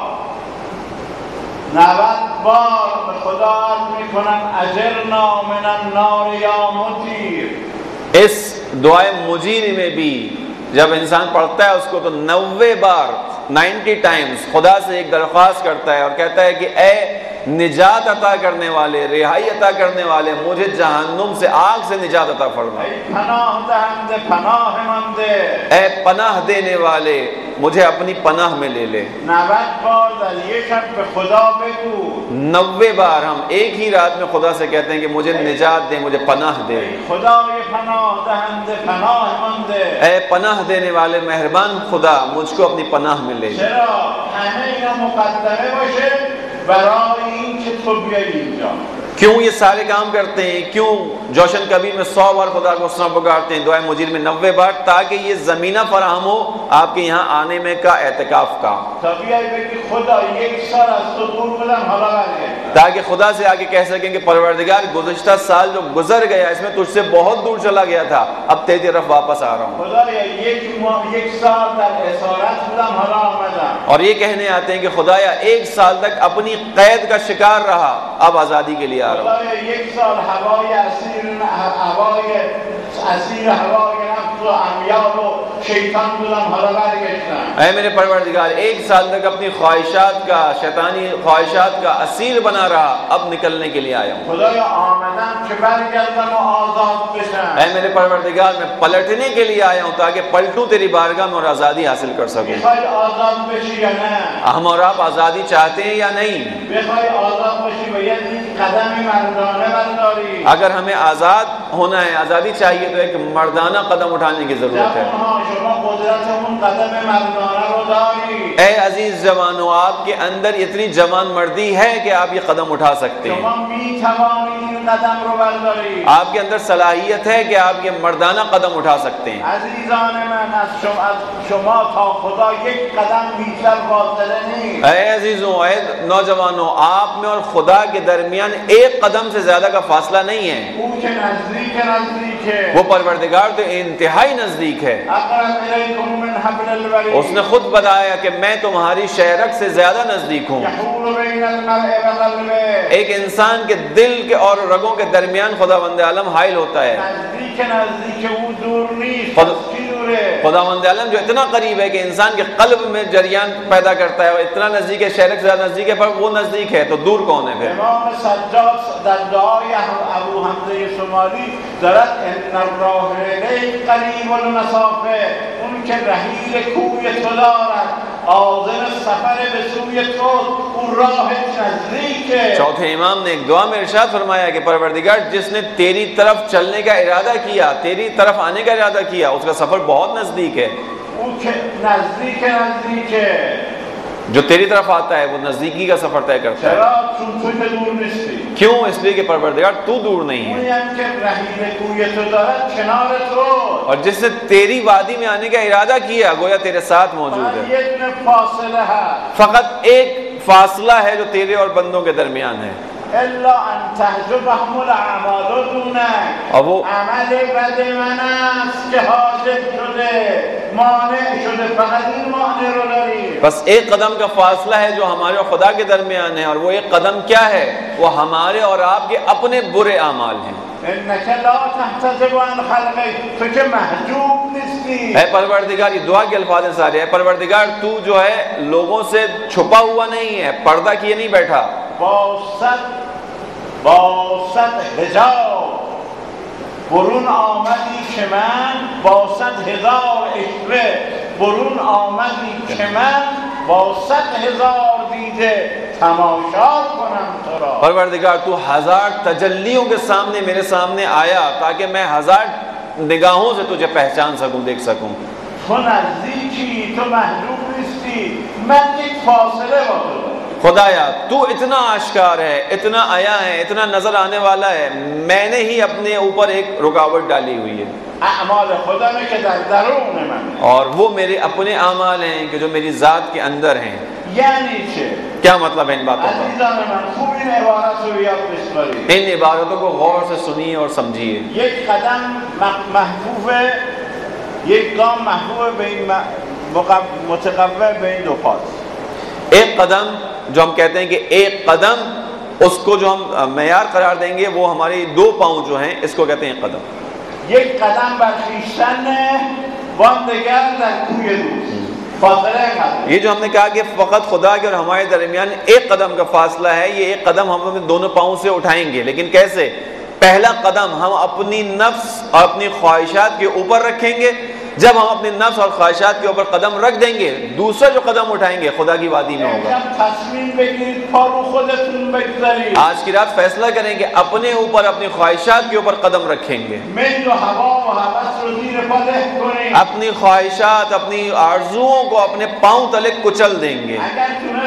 90 بار به خدا عرض میکنم اجرنا من النار یا مجیر. اس دعائے مجیر میں بھی جب انسان پڑھتا ہے اس کو تو 90 بار 90 ٹائمز خدا سے ایک درخواست کرتا ہے اور کہتا ہے کہ اے نجات عطا کرنے والے، رہائی عطا کرنے والے، مجھے جہنم سے، آگ سے نجات عطا فرما۔ ای پناه دهنده پناه من ده. اے پناہ دینے والے مجھے اپنی پناہ میں لے لے۔ 90 بار در یک شب به خدا بگو 90 بار ہم ایک ہی رات میں خدا سے کہتے ہیں کہ مجھے نجات دے، مجھے پناہ دے۔ ای خدای پناه دهنده پناه من ده. اے پناہ دینے والے مہربان خدا مجھ کو اپنی پناہ میں لے لے۔ چرا؟ همه اینا مقدمه باشه برای اینکه تو بیای اینجا. کیوں یہ سارے کام کرتے ہیں؟ کیوں جوشن کبیر میں 100 بار خدا کو اس طرح پکارتے ہیں، دعائے مجیر میں 90 بار؟ تاکہ یہ زمینہ فراہم ہو آپ کے یہاں آنے میں کا، اعتکاف کا، تاکہ خدا سے آگے کہہ سکیں کہ پروردگار گزشتہ سال جو گزر گیا اس میں تجھ سے بہت دور چلا گیا تھا، اب تیری طرف واپس آ رہا ہوں۔ اور یہ کہنے آتے ہیں کہ خدایا 1 سال تک اپنی قید کا شکار رہا، اب آزادی کے لیے آ رہا ہوں۔ اے میرے پروردگار 1 سال تک اپنی خواہشات کا، شیطانی خواہشات کا اسیر بنا رہا، اب نکلنے کے لیے آیا ہوں۔ اے میرے پروردگار میں پلٹنے کے لیے آیا ہوں تاکہ پلٹوں تیری بارگاہ میں اور آزادی حاصل کر سکوں۔ ہم اور آپ آزادی چاہتے ہیں یا نہیں؟ اگر ہمیں آزاد ہونا ہے، آزادی چاہیے تو ایک مردانہ قدم اٹھانے کی ضرورت ہے۔ اے عزیز جوانو، آپ کے اندر اتنی جوان مردی ہے کہ آپ یہ قدم اٹھا سکتے ہیں۔ آپ کے اندر صلاحیت ہے کہ آپ یہ مردانہ قدم اٹھا سکتے ہیں۔ اے عزیزوں، اے نوجوانوں، آپ میں اور خدا کے درمیان 1 قدم سے زیادہ کا فاصلہ نہیں ہے۔ وہ پروردگار تو انتہائی نزدیک ہے۔ اس نے خود بتایا کہ میں تمہاری شہرک سے زیادہ نزدیک ہوں۔ ایک انسان کے دل کے اور رگوں کے درمیان خداوند عالم حائل ہوتا ہے۔ خداوند عالم جو اتنا قریب ہے کہ انسان کے قلب میں جریان پیدا کرتا ہے، اور اتنا نزدیک ہے، شہرک سے زیادہ نزدیک ہے، پر وہ نزدیک ہے تو دور کون ہے پھر؟ امام سجاد در دعای ابو حمزه شمالی دارد ان الراه الیک قریب المسافه، اون که رحیل کوی تو دارد، عازم سفر به سوی تو، اون راه نزدیکه۔ چوتھے امام نے ایک دعا میں ارشاد فرمایا کہ پروردگار جس نے تیری طرف چلنے کا ارادہ کیا، تیری طرف آنے کا ارادہ کیا، اس کا سفر بہت نزدیک ہے۔ اون که نزدیکه جو تیری طرف آتا ہے وہ نزدیکی کا سفر طے کرتا ہے۔ کیوں؟ اس لیے کہ پروردگار تو دور نہیں ہے، اور جس نے تیری وادی میں آنے کا ارادہ کیا گویا تیرے ساتھ موجود ہے۔ فقط ایک فاصلہ ہے جو تیرے اور بندوں کے درمیان ہے، الا ان تحجبهم الاعمال دونک، اور وہ عمل بد من است که حاجب شده، مانع شده، فقط این مانع رو داری۔ بس ایک قدم کا فاصلہ ہے جو ہمارے اور خدا کے درمیان ہے، اور وہ ایک قدم کیا ہے؟ وہ ہمارے اور آپ کے اپنے برے اعمال ہیں۔ انک لا تحتجب عن خلقک، تو کہ محجوب نیستی۔ اے پروردگار، یہ دعا کے الفاظ ہیں سارے، اے پروردگار تو جو ہے لوگوں سے چھپا ہوا نہیں ہے، پردہ کیے نہیں بیٹھا۔ با صد حجاب برون آمدی که من، با 100,000 عشوه برون آمدی که من با 100,000 دیده تماشا کنم تو را۔ پروردگار تو 1000 تجلیوں کے سامنے میرے سامنے آیا تاکہ میں 1000 نگاہوں سے تجھے پہچان سکوں، دیکھ سکوں۔ تو نزدیکی، تو محجوب نیستی، من یک فاصله با تو دارم۔ خدایا تو اتنا آشکار ہے، اتنا عیاں ہے، اتنا نظر آنے والا ہے، میں نے ہی اپنے اوپر ایک رکاوٹ ڈالی ہوئی ہے۔ اعمال خدا میں کہ در درون من، اور وہ میرے اپنے اعمال ہیں کہ جو میری ذات کے اندر ہیں۔ یعنی چه؟ کیا مطلب ہے ان باتوں کا؟ عزیزان من، خوب این عبارت رو یاد بسپارید۔ ان عبارتوں کو غور سے سنیے اور سمجھیے۔ یک قدم محفوظ ہے، یک گام محفوظ بین متقوع بین دو پاس۔ ایک قدم جو ہم کہتے ہیں کہ ایک قدم، اس کو جو ہم معیار قرار دیں گے وہ ہمارے 2 پاؤں جو ہیں اس کو کہتے ہیں قدم۔ یک قدم برخیشتن وان دیگر در کوی دوست، فاصله قدم۔ یہ جو ہم نے کہا کہ فقط خدا کے اور ہمارے درمیان 1 قدم کا فاصلہ ہے، یہ 1 قدم ہم اپنے دونوں پاؤں سے اٹھائیں گے، لیکن کیسے؟ پہلا قدم ہم اپنی نفس اور اپنی خواہشات کے اوپر رکھیں گے۔ جب ہم اپنے نفس اور خواہشات کے اوپر قدم رکھ دیں گے، دوسرا جو قدم اٹھائیں گے خدا کی وادی میں ہوگا۔ تصمیم بگیرید پارو خودتون بگذارید۔ آج کی رات فیصلہ کریں کہ اپنے اوپر، اپنی خواہشات کے اوپر قدم رکھیں گے، میل و ہوا و هوس رو زیر پا له کنید۔ اپنی خواہشات، اپنی آرزوؤں کو اپنے پاؤں تلے کچل دیں گے۔ اگر تونستید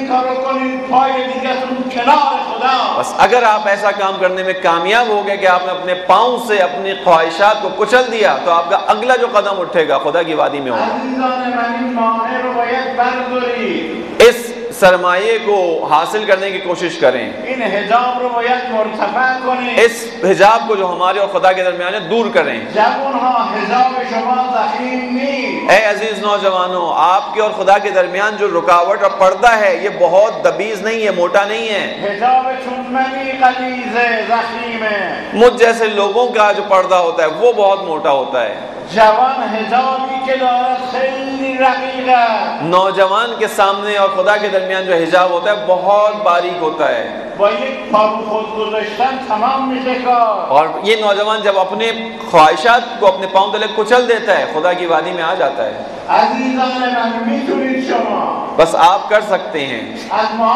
این کارو کنید پای دیگه‌تون کنار خدا. بس اگر آپ ایسا کام کرنے میں کامیاب ہو گئے کہ آپ نے اپنے پاؤں سے اپنی خواہشات کو کچل دیا تو آپ کا اگلا جو قدم اٹھے گا خدا کی وادی میں ہوگا. عزیزان من این مانع رو باید بردارید. اس سرمایے کو حاصل کرنے کی کوشش کریں. این حجاب رو باید مرتفع کنید. اس حجاب کو جو ہمارے اور خدا کے درمیان ہے دور کریں. جوانها حجاب شما ضخیم نیست. اے عزیز نوجوانوں، آپ کے اور خدا کے درمیان جو رکاوٹ اور پردہ ہے یہ بہت دبیز نہیں ہے، موٹا نہیں ہے. حجاب چون منی غلیظ ضخیم ہے. مجھ جیسے لوگوں کا جو پردہ ہوتا ہے وہ بہت موٹا ہوتا ہے. جوان حجابی که دارد خیلی رقیق است. نوجوان کے سامنے اور خدا کے درمیان جو حجاب ہوتا ہے بہت باریک ہوتا ہے. با یک پارو خود گذاشتن تمام میشه کار. اور یہ نوجوان جب اپنے خواہشات کو اپنے پاؤں تلے کچل دیتا ہے خدا کی وادی میں آ جاتا ہے. عزیزان من میتونید شما بس آپ کر سکتے ہیں. از ما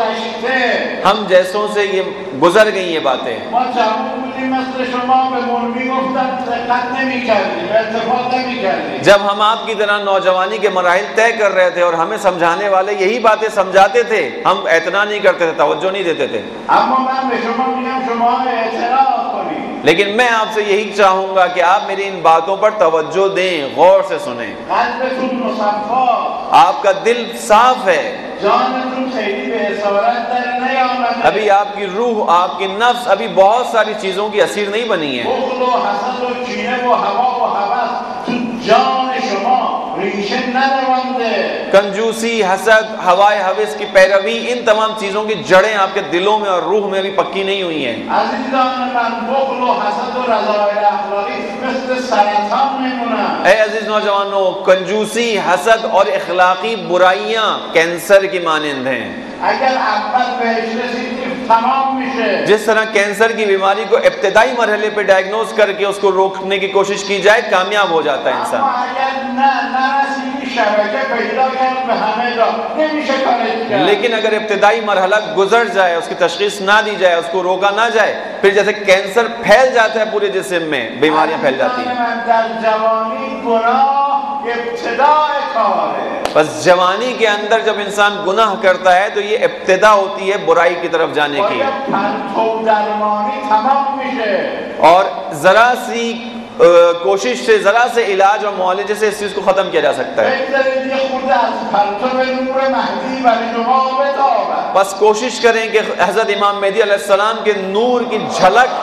گذشته ہم جیسوں سے یہ گزر گئی یہ باتیں. ما جوان بودیم مثل شما به من میگفتن دقت نمیکردیم، التفات نمیکردیم. جب ہم آپ کی طرح نوجوانی کے مراحل طے کر رہے تھے اور ہمیں سمجھانے والے یہی باتیں سمجھاتے تھے ہم اعتنا نہیں کرتے تھے، توجہ نہیں دیتے تھے. اما من به شما میگم شما اعتراف کنید. لیکن میں آپ سے یہی چاہوں گا کہ آپ میری ان باتوں پر توجہ دیں، غور سے سنیں. قلبتون مصفا، آپ کا دل صاف ہے، جانتون خیلی به اسارت در نیامده. ابھی آپ کی روح، آپ کی نفس ابھی بہت ساری چیزوں کی اسیر نہیں بنی ہے. بخل و حسد و کینه و هوا و هوس تو جان شما ریشه ندونده. کنجوسی، حسد، ہوائے ہوس کی پیروی، ان تمام چیزوں کی جڑیں آپ کے دلوں میں اور روح میں ابھی پکی نہیں ہوئی ہیں. عزیزان من بخل و حسد و رذائل اخلاقی مثل سرطان میمونن. اے عزیز نوجوانوں، کنجوسی، حسد اور اخلاقی برائیاں کینسر کی مانند ہیں. اگر اول بهش رسید تمام میشه. جس طرح کینسر کی بیماری کو ابتدائی مرحلے پہ ڈائگنوز کر کے اس کو روکنے کی کوشش کی جائے کامیاب ہو جاتا ہے انسان. اما اگر نرسیدی شبکه پیدا کرد به همه جا نمیشه کارش کرد. لیکن اگر ابتدائی مرحلہ گزر جائے، اس کی تشخیص نہ دی جائے، اس کو روکا نہ جائے، پھر جیسے کینسر پھیل جاتا ہے پورے جسم میں، بیماریاں پھیل جاتی ہیں. در جوانی گناه ابتداء کاره. بس جوانی کے اندر جب انسان گناہ کرتا ہے تو یہ ابتدا ہوتی ہے برائی کی طرف جانے کی. باید پرتو درمانی تمام میشه. اور ذرا سی کوشش سے، ذرا سے علاج اور معالجے سے اس چیز کو ختم کیا جا سکتا ہے. بگذارید یه خورده از پرتو نور مهدی برای شما بتابد. بس کوشش کریں کہ حضرت امام مہدی علیہ السلام کے نور کی جھلک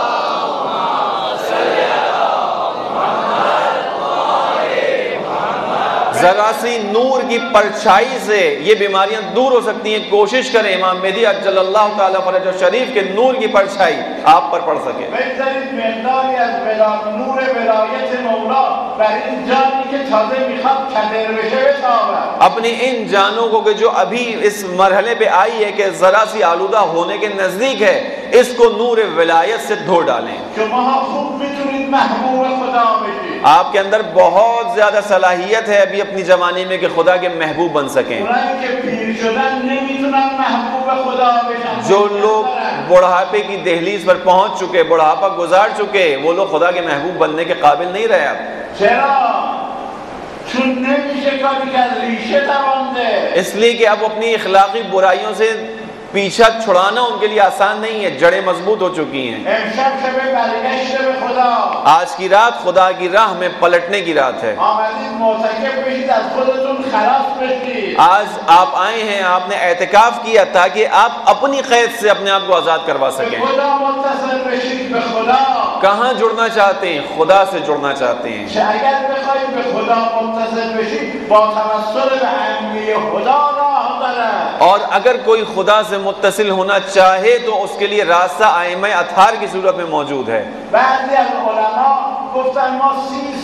ذرا سی نور کی پرچھائی سے یہ بیماریاں دور ہو سکتی ہیں. کوشش کریں امام مہدی اجل اللہ تعالیٰ فرج شریف کے نور کی پرچھائی آپ پر پڑ سکے. بگذارید مقداری از نور ولایت مولا بر این جانی که تازه میخواد کدر بشه بتابد. اپنی ان جانوں کو کہ جو ابھی اس مرحلے پہ آئی ہے کہ ذرا سی آلودہ ہونے کے نزدیک ہے، اس کو نور ولایت سے دھو ڈالیں. شما خوب میتونید محبوب خدا بشید. آپ کے اندر بہت زیادہ صلاحیت ہے ابھی اپنی جوانی میں کہ خدا کے محبوب بن سکیں. اونایی که پیر شدن نمیتونن محبوب خدا بشن. جو لوگ بڑھاپے کی دہلیز پر پہنچ چکے، بڑھاپا گزار چکے، وہ لوگ خدا کے محبوب بننے کے قابل نہیں رہے. اب چرا؟ چون نمیشه کاری که از ریشه دوانده. اس لیے کہ اب اپنی اخلاقی برائیوں سے پیچھا چھڑانا ان کے لیے آسان نہیں ہے، جڑیں مضبوط ہو چکی ہیں. امشب شب برگشت به خدا. آج کی رات خدا کی راہ میں پلٹنے کی رات ہے. آمدید معتکف بشید، از خودتون خلاص بشید. آج آپ آئے ہیں، آپ نے اعتکاف کیا تاکہ آپ اپنی قید سے اپنے آپ کو آزاد کروا به سکیں. خدا متصل بشید، به خدا. کہاں جڑنا چاہتے ہیں؟ خدا سے جڑنا چاہتے ہیں. که اگر بخواید به خدا متصل بشید با توسل به ائمه خدا راه داره. اور اگر کوئی خدا سے متصل ہونا چاہے تو اس کے لیے راستہ ائمہ اطہار کی صورت میں موجود ہے. بعضی از علما گفتن ما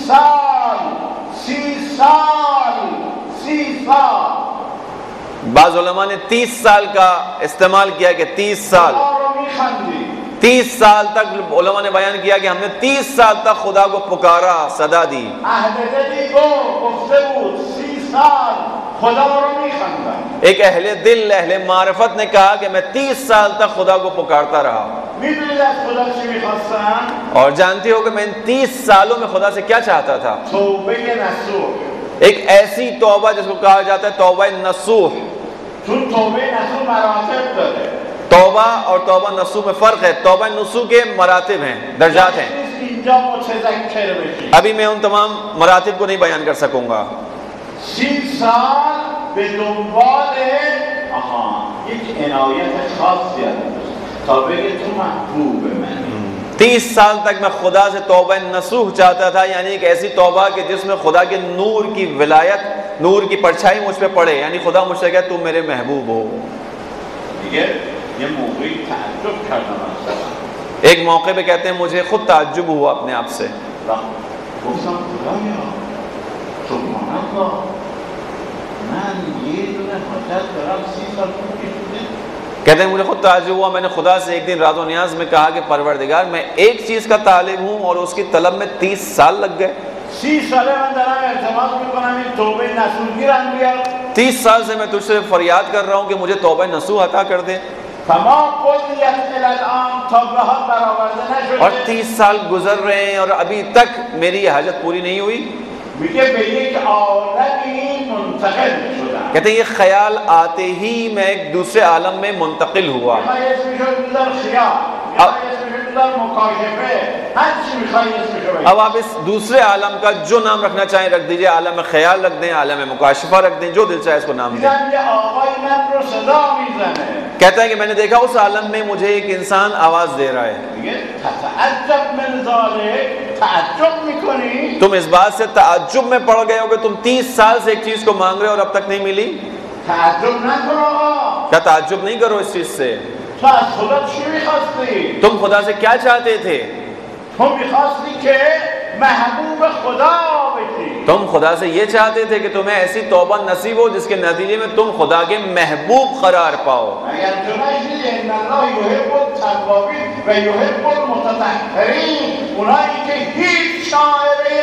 30 سال بعض علماء نے 30 سال کا استعمال کیا کہ 30 سال، خدا رو میخندید. 30 سال تک علماء نے بیان کیا کہ ہم نے 30 سال تک خدا کو پکارا، صدا دی. اهل دلی گفته بود 30 سال خدا رو میخندم. ایک اہل دل، اہل معرفت نے کہا کہ میں 30 سال تک خدا کو پکارتا رہا. میدونید از خدا چی میخواستن؟ اور جانتے ہو کہ میں ان 30 سالوں میں خدا سے کیا چاہتا تھا؟ توبه نصوح. ایک ایسی توبہ جس کو کہا جاتا ہے توبہ نصوح، چون توبه نصوح مراتب داره. توبہ اور توبہ نصوح میں فرق ہے. توبہ نصوح کے مراتب ہیں، درجات ہیں. اینجا متذکر بشید. ابھی میں ان تمام مراتب کو نہیں بیان کر سکوں گا. 30 سال به دنبال یک عنایت خاصی داشت تا بگه تو محبوب من. 30 سال تک میں خدا سے توبہ نصوح چاہتا تھا، یعنی ایک ایسی توبہ کہ جس میں خدا کے نور کی ولایت، نور کی پرچھائی مجھ پہ پڑے، یعنی خدا مجھ سے کہے تم میرے محبوب ہو. یہ موقعی تعجب کردم از خودم. ایک موقع پہ کہتے ہیں مجھے خود تعجب ہوا اپنے آپ سے. گفتم خدایا سبحان اللہ من یه دونه حاجت دارم 30 سال طول کشیده. کہتے ہیں مجھے خود تعجب ہوا، میں نے خدا سے ایک دن راز و نیاز میں کہا کہ پروردگار میں ایک چیز کا طالب ہوں اور اس کی طلب میں 30 سال لگ گئے. 30 ساله من دارم التماس میکنم این توبه نصوحگیرم بیار. 30 سال سے میں تجھ سے فریاد کر رہا ہوں کہ مجھے توبہ نصوح عطا کر دے. فما قضیت الی الان تا به حال برآورده نشده. اور 30 سال گزر رہے ہیں اور ابھی تک میری یہ حاجت پوری نہیں ہوئی. میگه به یک عالمی منتقل شدم. کہتے ہیں یہ خیال آتے ہی میں ایک دوسرے عالم میں منتقل ہوا. میخوای اسمشو بذار خیال، میخوای اسمشو بذار مکاشفه، هر چی میخوای اسمشو بذار. اب آپ اس دوسرے عالم کا جو نام رکھنا چاہیں رکھ دیجئے، عالم خیال رکھ دیں، عالم مکاشفہ رکھ دیں، جو دل چاہے اس کو نام دیں. دیدم یه آقای من رو صدا میزنه. کہتا ہے کہ میں نے دیکھا اس عالم میں مجھے ایک انسان آواز دے رہا ہے. میگه تتعجب من ذلک، تعجب میکنی؟ تم اس بات سے تعجب میں پڑ گئے ہو کہ تم 30 سال سے ایک چیز کو مانگ رہے ہو اور اب تک نہیں ملی. تعجب نکن آقا. کیا تعجب نہیں کرو اس چیز سے؟ تو از خدا چی میخواستی؟ تم خدا سے کیا چاہتے تھے؟ تو میخواستی که محبوب خدا بشی. تم خدا سے یہ چاہتے تھے کہ تمہیں ایسی توبہ نصیب ہو جس کے نتیجے میں تم خدا کے محبوب قرار پاؤ. اگر تو نشنیدی ان الله یحب التوابین و یحب المتطهرین، اونایی که هیچ شاعره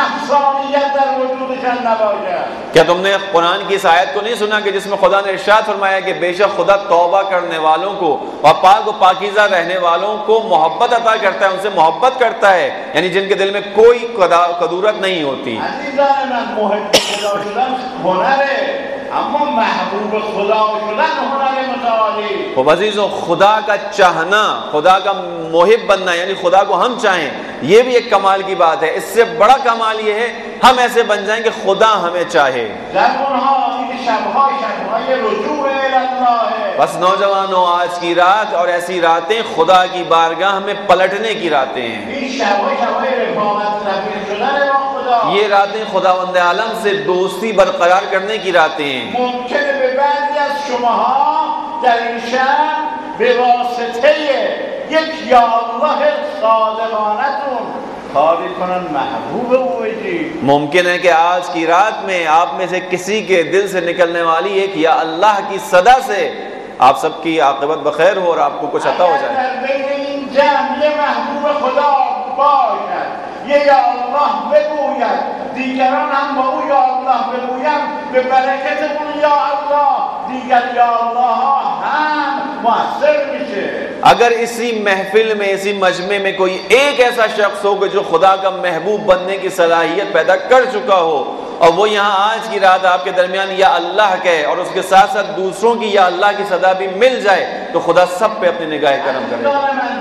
نفسانیت در وجودشان نباشد. کیا تم نے قرآن کی اس آیت کو نہیں سنا کہ جس میں خدا نے ارشاد فرمایا کہ بے شک خدا توبہ کرنے والوں کو اور پاک و پاکیزہ رہنے والوں کو محبت عطا کرتا ہے، ان سے محبت کرتا ہے، یعنی جن کے دل میں کوئی کدورت نہیں ہوتی. عزیزان من، محب خدا شدن هنره، اما محبوب خدا شدن هنر متعالی. وہ عزیزوں، خدا کا چاہنا، خدا کا محب بننا، یعنی خدا کو ہم چاہیں، یہ بھی ایک کمال کی بات ہے. اس سے بڑا کمال یہ ہے ہم ایسے بن جائیں کہ خدا ہمیں چاہے. در اونها این شبهای رجوع الی الله. بس نوجوانوں، آج کی رات اور ایسی راتیں خدا کی بارگاہ میں پلٹنے کی راتیں ہیں. این شبهای رفاقت رفیق شدن با خدا. یہ راتیں خداوند عالم سے دوستی برقرار کرنے کی راتیں ہیں. ممکنه به بعضی از شماها در این شب به واسطه یک یا الله صادقانتون کاری کنن محبوب او بشی. ممکن ہے کہ آج کی رات میں آپ میں سے کسی کے دل سے نکلنے والی ایک یا اللہ کی صدا سے آپ سب کی عاقبت بخیر ہو اور آپ کو کچھ عطا ہو جائے. اگر در بین این جمع یه محبوب خدا باشد، یه یا الله بگوید، دیگران هم با او یا الله بگویند، به برکت اون یا الله دیگر یا الله ها هم مؤثر میشه. اگر اسی محفل میں، اسی مجمع میں کوئی ایک ایسا شخص ہو کہ جو خدا کا محبوب بننے کی صلاحیت پیدا کر چکا ہو اور وہ یہاں آج کی رات آپ کے درمیان یا اللہ کہے اور اس کے ساتھ ساتھ دوسروں کی یا اللہ کی صدا بھی مل جائے تو خدا سب پہ اپنی نگاہ کرم کرے.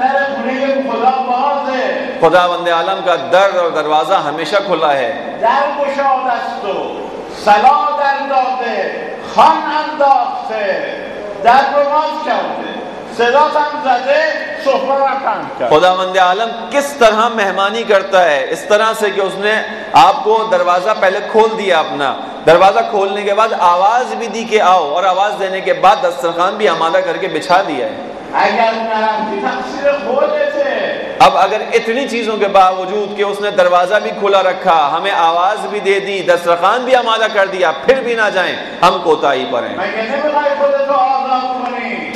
خداوند عالم کا در اور دروازہ ہمیشہ کھلا ہے. در گشاده است و صلا در داده، خوان انداخته، در رو باز کرده، صدات هم زده، سفره را پهن کرد. خداوند عالم کس طرح مہمانی کرتا ہے؟ اس طرح سے کہ اس نے آپ کو دروازہ پہلے کھول دیا اپنا، دروازہ کھولنے کے بعد آواز بھی دی کہ آؤ، اور آواز دینے کے بعد دسترخوان بھی آمادہ کر کے بچھا دیا ہے. اگر نرمتی تقصیر خودته. اب اگر اتنی چیزوں کے باوجود کہ اس نے دروازہ بھی کھلا رکھا، ہمیں آواز بھی دے دی، دسترخوان بھی آمادہ کر دیا، پھر بھی نہ جائیں، ہم کوتاہی پر ہیں. مگه نمیخوای خودتو آزاد کنی؟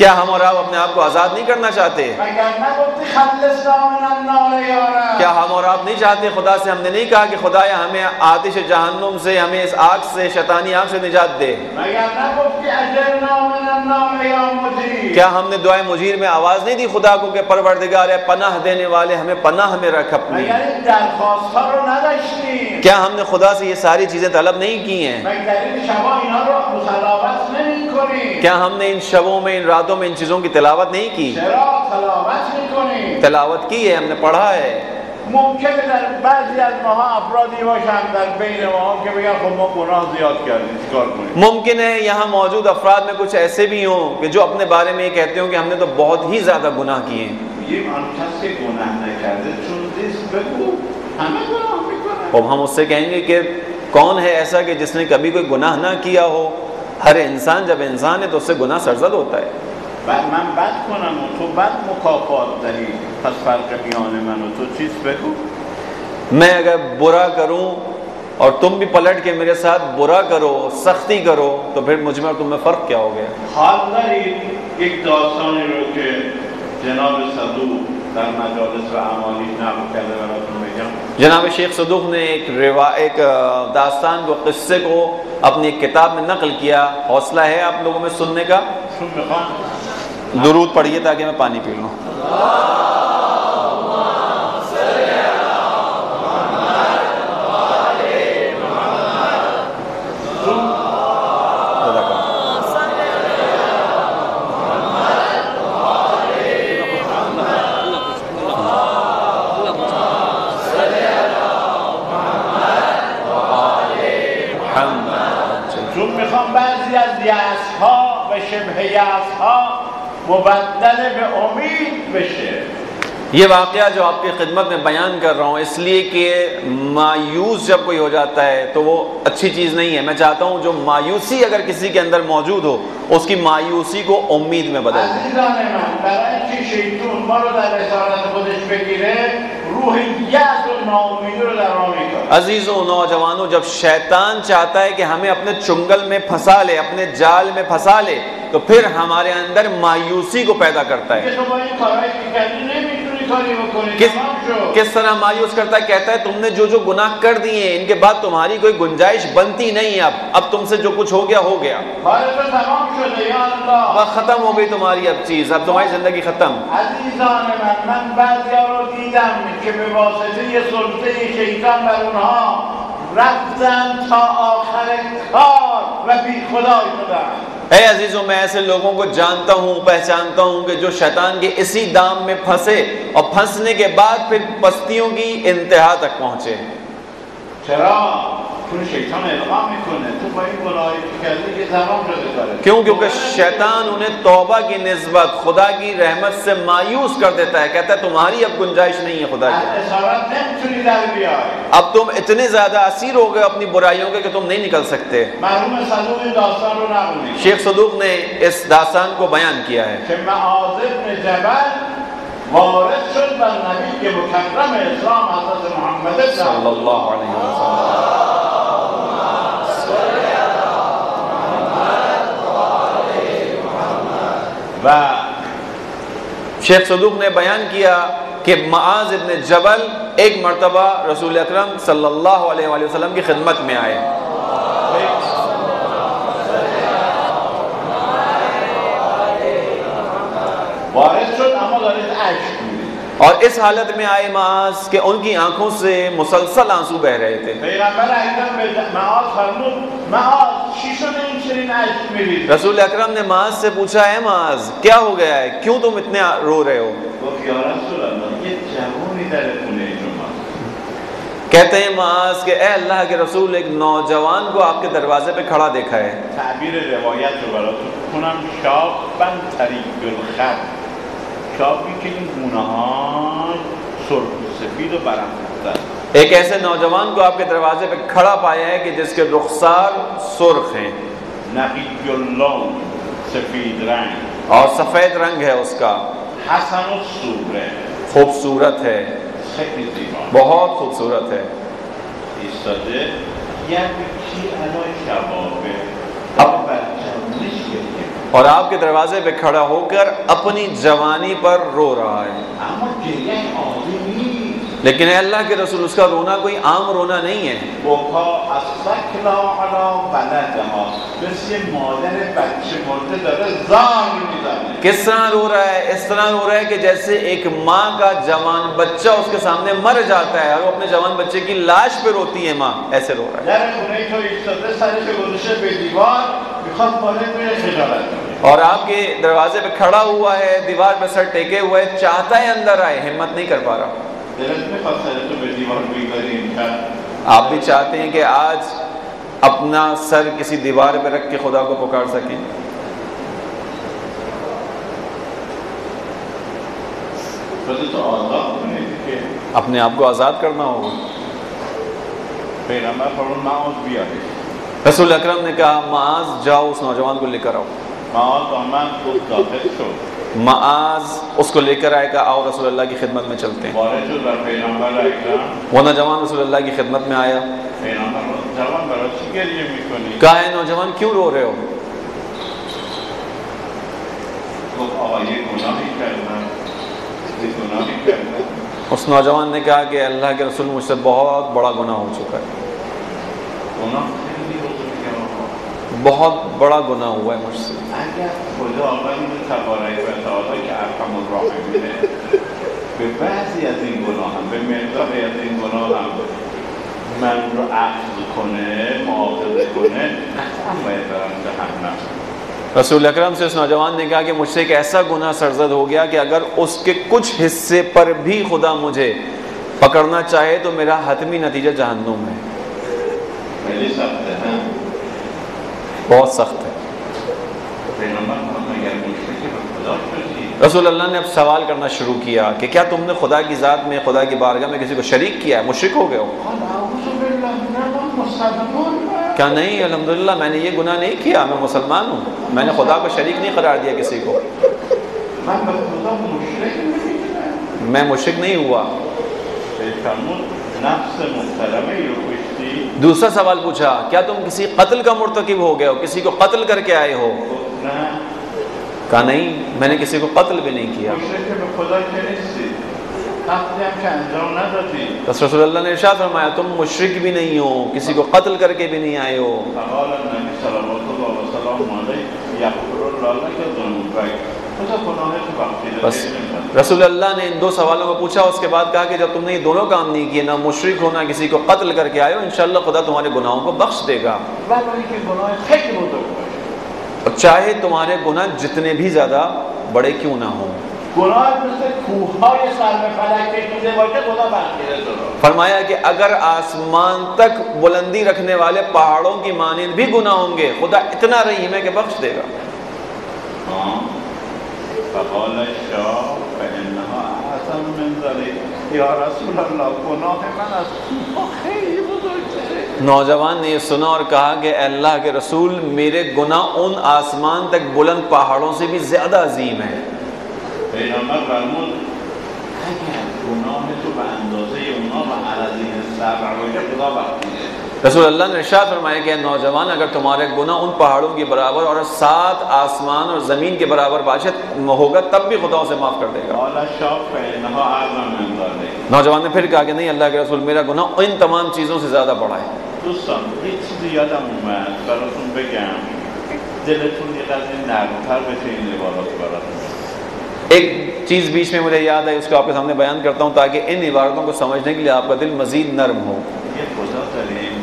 کیا ہم اور آپ اپنے آپ کو آزاد نہیں کرنا چاہتے؟ مگر نگفتی خلصنا من النار یا رب؟ کیا ہم اور آپ نہیں چاہتے خدا سے؟ ہم نے نہیں کہا کہ خدایا ہمیں آتش جہنم سے، ہمیں اس آگ سے، شیطانی آگ سے نجات دے؟ مگر نگفتی اجرنا من النار یا مجیر؟ کیا ہم نے دعائے مجیر میں آواز نہیں دی خدا کو کہ پروردگار ہے پناہ دینے والے، ہمیں پناہ میں رکھ اپنی؟ مگر این درخواست ها رو نداشتیم؟ کیا ہم نے خدا سے یہ ساری چیزیں طلب نہیں کی ہیں؟ مگر این شبا اینا رو تلاوت نمی‌کنیم؟ کیا ہم نے ان شبوں میں، ان راتوں میں ان چیزوں کی تلاوت نہیں کی؟ چرا تلاوت می‌کنیم؟ تلاوت کی ہے، ہم نے پڑھا ہے۔ ممکنه در بعضی از ماها افرادی باشن در بین ما که بگن خب ما گناه زیاد کردیم چیکار کنیم؟ ممکن ہے یہاں موجود افراد میں کچھ ایسے بھی ہوں کہ جو اپنے بارے میں یہ کہتے ہوں کہ ہم نے تو بہت ہی زیادہ گناہ کیے ہیں۔ یہ آن کس که گناه نکرده چون دست بگو همه گناه میکنن. اب ہم اس سے کہیں گے کہ کون ہے ایسا کہ جس نے کبھی کوئی گناہ نہ کیا ہو؟ ہر انسان جب انسان ہے تو اس سے گناہ سرزد ہوتا ہے۔ من بد کنم و تو بد مکافات داری، پس فرق میان من و تو چیز بگو. میں اگر برا کروں اور تم بھی پلٹ کے میرے ساتھ برا کرو، سختی کرو، تو پھر مجھ میں اور تم میں فرق کیا ہو گیا؟ حال دارید یک داستانی رو که جناب صدوق در مجالس و اعمالیش نقل کرده براتون بگم. جناب شیخ صدوق نے ایک داستان کو، قصے کو اپنی ایک کتاب میں نقل کیا۔ حوصلہ ہے آپ لوگوں میں سننے کا؟ چون میخوان درود پڑھیے تاکہ میں پانی پی لوں۔ چون میخوام بعضی از یأس‌ها و شبه یأس‌ها مبدل به امید بشه. یہ واقعہ جو آپ کی خدمت میں بیان کر رہا ہوں اس لیے کہ مایوس جب کوئی ہو جاتا ہے تو وہ اچھی چیز نہیں ہے۔ میں چاہتا ہوں جو مایوسی اگر کسی کے اندر موجود ہو اس کی مایوسی کو امید میں بدل دیں۔ عزیزان من، برای اینکه شیطان ما رو در اسارت خودش بگیره، روح یأس و ناامیدی رو در ما میکنه. عزیزوں، نوجوانوں، جب شیطان چاہتا ہے کہ ہمیں اپنے چنگل میں پھنسا لے، اپنے جال میں پھنسا لے، تو پھر ہمارے اندر مایوسی کو پیدا کرتا ہے۔ کہ تو با این کارهایی که کردی نمیتونی کاری بکنی، تمام شد. کس طرح مایوس کرتا ہے؟ کہتا ہے تم نے جو گناہ کر دیے ہیں ان کے بعد تمہاری کوئی گنجائش بنتی نہیں ہے، اب تم سے جو کچھ ہو گیا ہو گیا، کار تو تمام شده یا اللہ. بس ختم ہو گئی تمہاری اب چیز، اب تمہاری زندگی ختم۔ عزیزان من بعضیا رو دیدم که به واسطه سلطه شیطان بر اونها رفتن تا آخر کار و بی خدا شدن. اے عزیزوں، میں ایسے لوگوں کو جانتا ہوں، پہچانتا ہوں کہ جو شیطان کے اسی دام میں پھنسے اور پھنسنے کے بعد پھر پستیوں کی انتہا تک پہنچے۔ چرا؟ چون شیطان القا میکنه تو با این گناهی که کردی که تمام شده کارت. کیوں؟ کیونکہ شیطان انہیں توبہ کی نسبت خدا کی رحمت سے مایوس کر دیتا ہے، کہتا ہے تمہاری اب گنجائش نہیں ہے خدا کی، از اسارت نمیتونی در بیای. اب تم اتنے زیادہ اسیر ہو گئے اپنی برائیوں کے کہ تم نہیں نکل سکتے۔ مرحوم صدوق این داستان رو نقل میکنه شیخ صدوق نے اس داستان کو بیان کیا ہے که معاذ بن جبل وارد شد بر نبی مکرم اسلام حضرت محمد صلی اللہ علیہ وسلم۔ و شیخ صدوق نے بیان کیا کہ معاذ ابن جبل ایک مرتبہ رسول اکرم صلی اللہ علیہ وآلہ وسلم کی خدمت میں آئے وارد شد اما دارید اشک می‌ریخت. اور اس حالت میں آئے معاذ کہ ان کی آنکھوں سے مسلسل آنسو بہ رہے تھے۔ پیغمبر اکرم به معاذ فرمود معاذ چی شده این چنین اشک می‌ریزی؟ رسول اکرم نے معاذ سے پوچھا ہے معاذ کیا ہو گیا ہے، کیوں تم اتنے رو رہے ہو؟ گفت یا رسول اللہ یه جوانی در خونه شما. کہتے ہیں معاذ کہ اے اللہ کے رسول ایک نوجوان کو آپ کے دروازے پہ کھڑا دیکھا ہے۔ تعبیر روایت رو براتون کنم شابا طریق الخد، شابی که این گونه‌هاش سرخ و سفید و برافروخته است. ایک ایسے نوجوان کو آپ کے دروازے پہ کھڑا پایا ہے کہ جس کے رخسار سرخ ہیں نقی اللون، سفید رنگ، اور سفید رنگ ہے اس کا، حسن الصوره، خوبصورت ہے، خیلی زیبا. بہت خوبصورت ہے۔ ایستاده یکی علای شبابه اب بر جوانش گریه. اور آپ کے دروازے پہ کھڑا ہو کر اپنی جوانی پر رو رہا ہے. اما گریه عادی نیست. لیکن اے اللہ کے رسول اس کا رونا کوئی عام رونا نہیں ہے. بکا از سکلا علی ولدها، مثل یه مادر بچه مرده داره زار میزنه. کس طرح رو رہا ہے؟ اس طرح رو رہا ہے کہ جیسے ایک ماں کا جوان بچہ اس کے سامنے مر جاتا ہے اور وہ اپنے جوان بچے کی لاش پہ روتی ہے ماں، ایسے رو رہا ہے. در خونه تو ایستاده سرش گذاشته به دیوار، میخواد وارد بره خجالت کنه. اور آپ کے دروازے پہ کھڑا ہوا ہے، دیوار پہ سر ٹیکے ہوئے، چاہتا ہے اندر آئے، ہمت نہیں کر پا رہا. دلت میخواد سرتو به دیوار بگذاری امشب. آپ بھی چاہتے ہیں کہ آج اپنا سر کسی دیوار پہ رکھ کے خدا کو پکار سکیں. خودتو آزاد کنید که اپنے آپ کو آزاد کرنا ہوگا. پیغمبر فرمود معاذ بیارید. رسول اکرم نے کہا معاذ جاؤ اس نوجوان کو لے کر آؤ. معاذ آمد گفت داخل شد. معاذ اس کو لے کر آئے، کہا آؤ رسول اللہ کی خدمت میں چلتے ہیں. وارد شد بر پیغمبر اکرم. وہ نوجوان رسول اللہ کی خدمت میں آیا. پیغمبر گفت جوان برای چی گریه میکنی؟ کہا ہے نوجوان کیوں رو رہے ہو؟ گفت آقا یہ گناهی کردم. یہ گناهی کردم. اس نوجوان نے کہا کہ اللہ کے رسول مجھ سے بہت بڑا گناہ ہو چکا ہے، گناه خیلی بزرگه آقا. بہت بڑا گناہ ہوا ہے مجھ سے. اگر خدا آقای تبارک و تعالی که ارحم الراحمینه به بعضی از این گناه هم به مقداری از این گناه هم من رو عفو کنه، مؤاخذه کنه، قطعا باید برم جهنم. رسول اکرم سے اس نوجوان نے کہا کہ مجھ سے ایک ایسا گناہ سرزد ہو گیا کہ اگر اس کے کچھ حصے پر بھی خدا مجھے پکڑنا چاہے تو میرا حتمی نتیجہ جہنم ہے. خیلی سخته نه؟ بہت سخت ہے. پیغمبر فرمود اگر مشرک به خدا شدی رسول اللہ نے اب سوال کرنا شروع کیا کہ کیا تم نے خدا کی ذات میں، خدا کی بارگاہ میں کسی کو شریک کیا ہے، مشرک ہو گئے ہو؟ قال اعوذ بالله من مسلمان. کیا نہیں، الحمدللہ میں نے یہ گناہ نہیں کیا، میں مسلمان ہوں، میں نے خدا کو شریک نہیں قرار دیا کسی کو، من به خدا مشرک نمی‌کنم. میں مشرک نہیں ہوا. فرمود نفس محترمه رو کشتی؟ دوسرا سوال پوچھا کیا تم کسی قتل کا مرتکب ہو گئے ہو، کسی کو قتل کر کے آئے ہو؟ گفت نه. کہا نہیں، میں نے کسی کو قتل بھی نہیں کیا. مشرک به خدا که نیستی، قتلی هم که انجام ندادی. بس رسول اللہ نے ارشاد فرمایا تم مشرک بھی نہیں ہو، کسی کو قتل کر کے بھی نہیں آئے ہو. فقال النبی صلوات الله وسلامه علیه یغفر الله لك ذنوبک. خدا گناهت بخشیده بس رسول اللہ نے ان دو سوالوں کو پوچھا، اس کے بعد کہا کہ جب تم نے یہ دونوں کام نہیں کیے، نہ مشرک ہو نہ کسی کو قتل کر کے آئے ہو، انشاءاللہ خدا تمہارے گناہوں کو بخش دے گا. ولو اینکه گناه خیلی بزرگ باشه. اور چاہے تمہارے گناہ جتنے بھی زیادہ بڑے کیوں نہ ہوں. گناه مثل کوههای سر به فلک کشیده باشه خدا بخشیده تو رو. فرمایا کہ اگر آسمان تک بلندی رکھنے والے پہاڑوں کی مانند بھی گناہ ہوں گے، خدا اتنا رحیم ہے کہ بخش دے گا. فقال الشاه فانها اعظم من ذلك. یا رسول الله گناه من از کوه خیلی بزرگتره. نوجوان نے یہ سنا اور کہا کہ اے اللہ کے رسول میرے گناہ ان آسمان تک بلند پہاڑوں سے بھی زیادہ عظیم ہیں. پیغمبر فرمود اگر گناه تو به اندازه اونا و عرضین سبع باشه خدا بخشیده. رسول اللہ نے ارشاد فرمایا کہ نوجوان اگر تمہارے گناہ ان پہاڑوں کے برابر اور 7 آسمان اور زمین کے برابر باشد ہوگا تب بھی خدا اسے معاف کر دے گا. قال الشاه فانها اعظم من ذلك. نوجوان نے پھر کہا کہ نہیں اللہ کے رسول میرا گناہ ان تمام چیزوں سے زیادہ بڑا ہے. دوستان یه چیزی یادم اومد براتون بگم دلتون یه قدری نرم‌تر بشه این عبارات براتون. ایک چیز بیچ میں مجھے یاد ہے، اس کو آپ کے سامنے بیان کرتا ہوں تاکہ ان عبارتوں کو سمجھنے کے لیے آپ کا دل مزید نرم ہو. یه خدا داریم،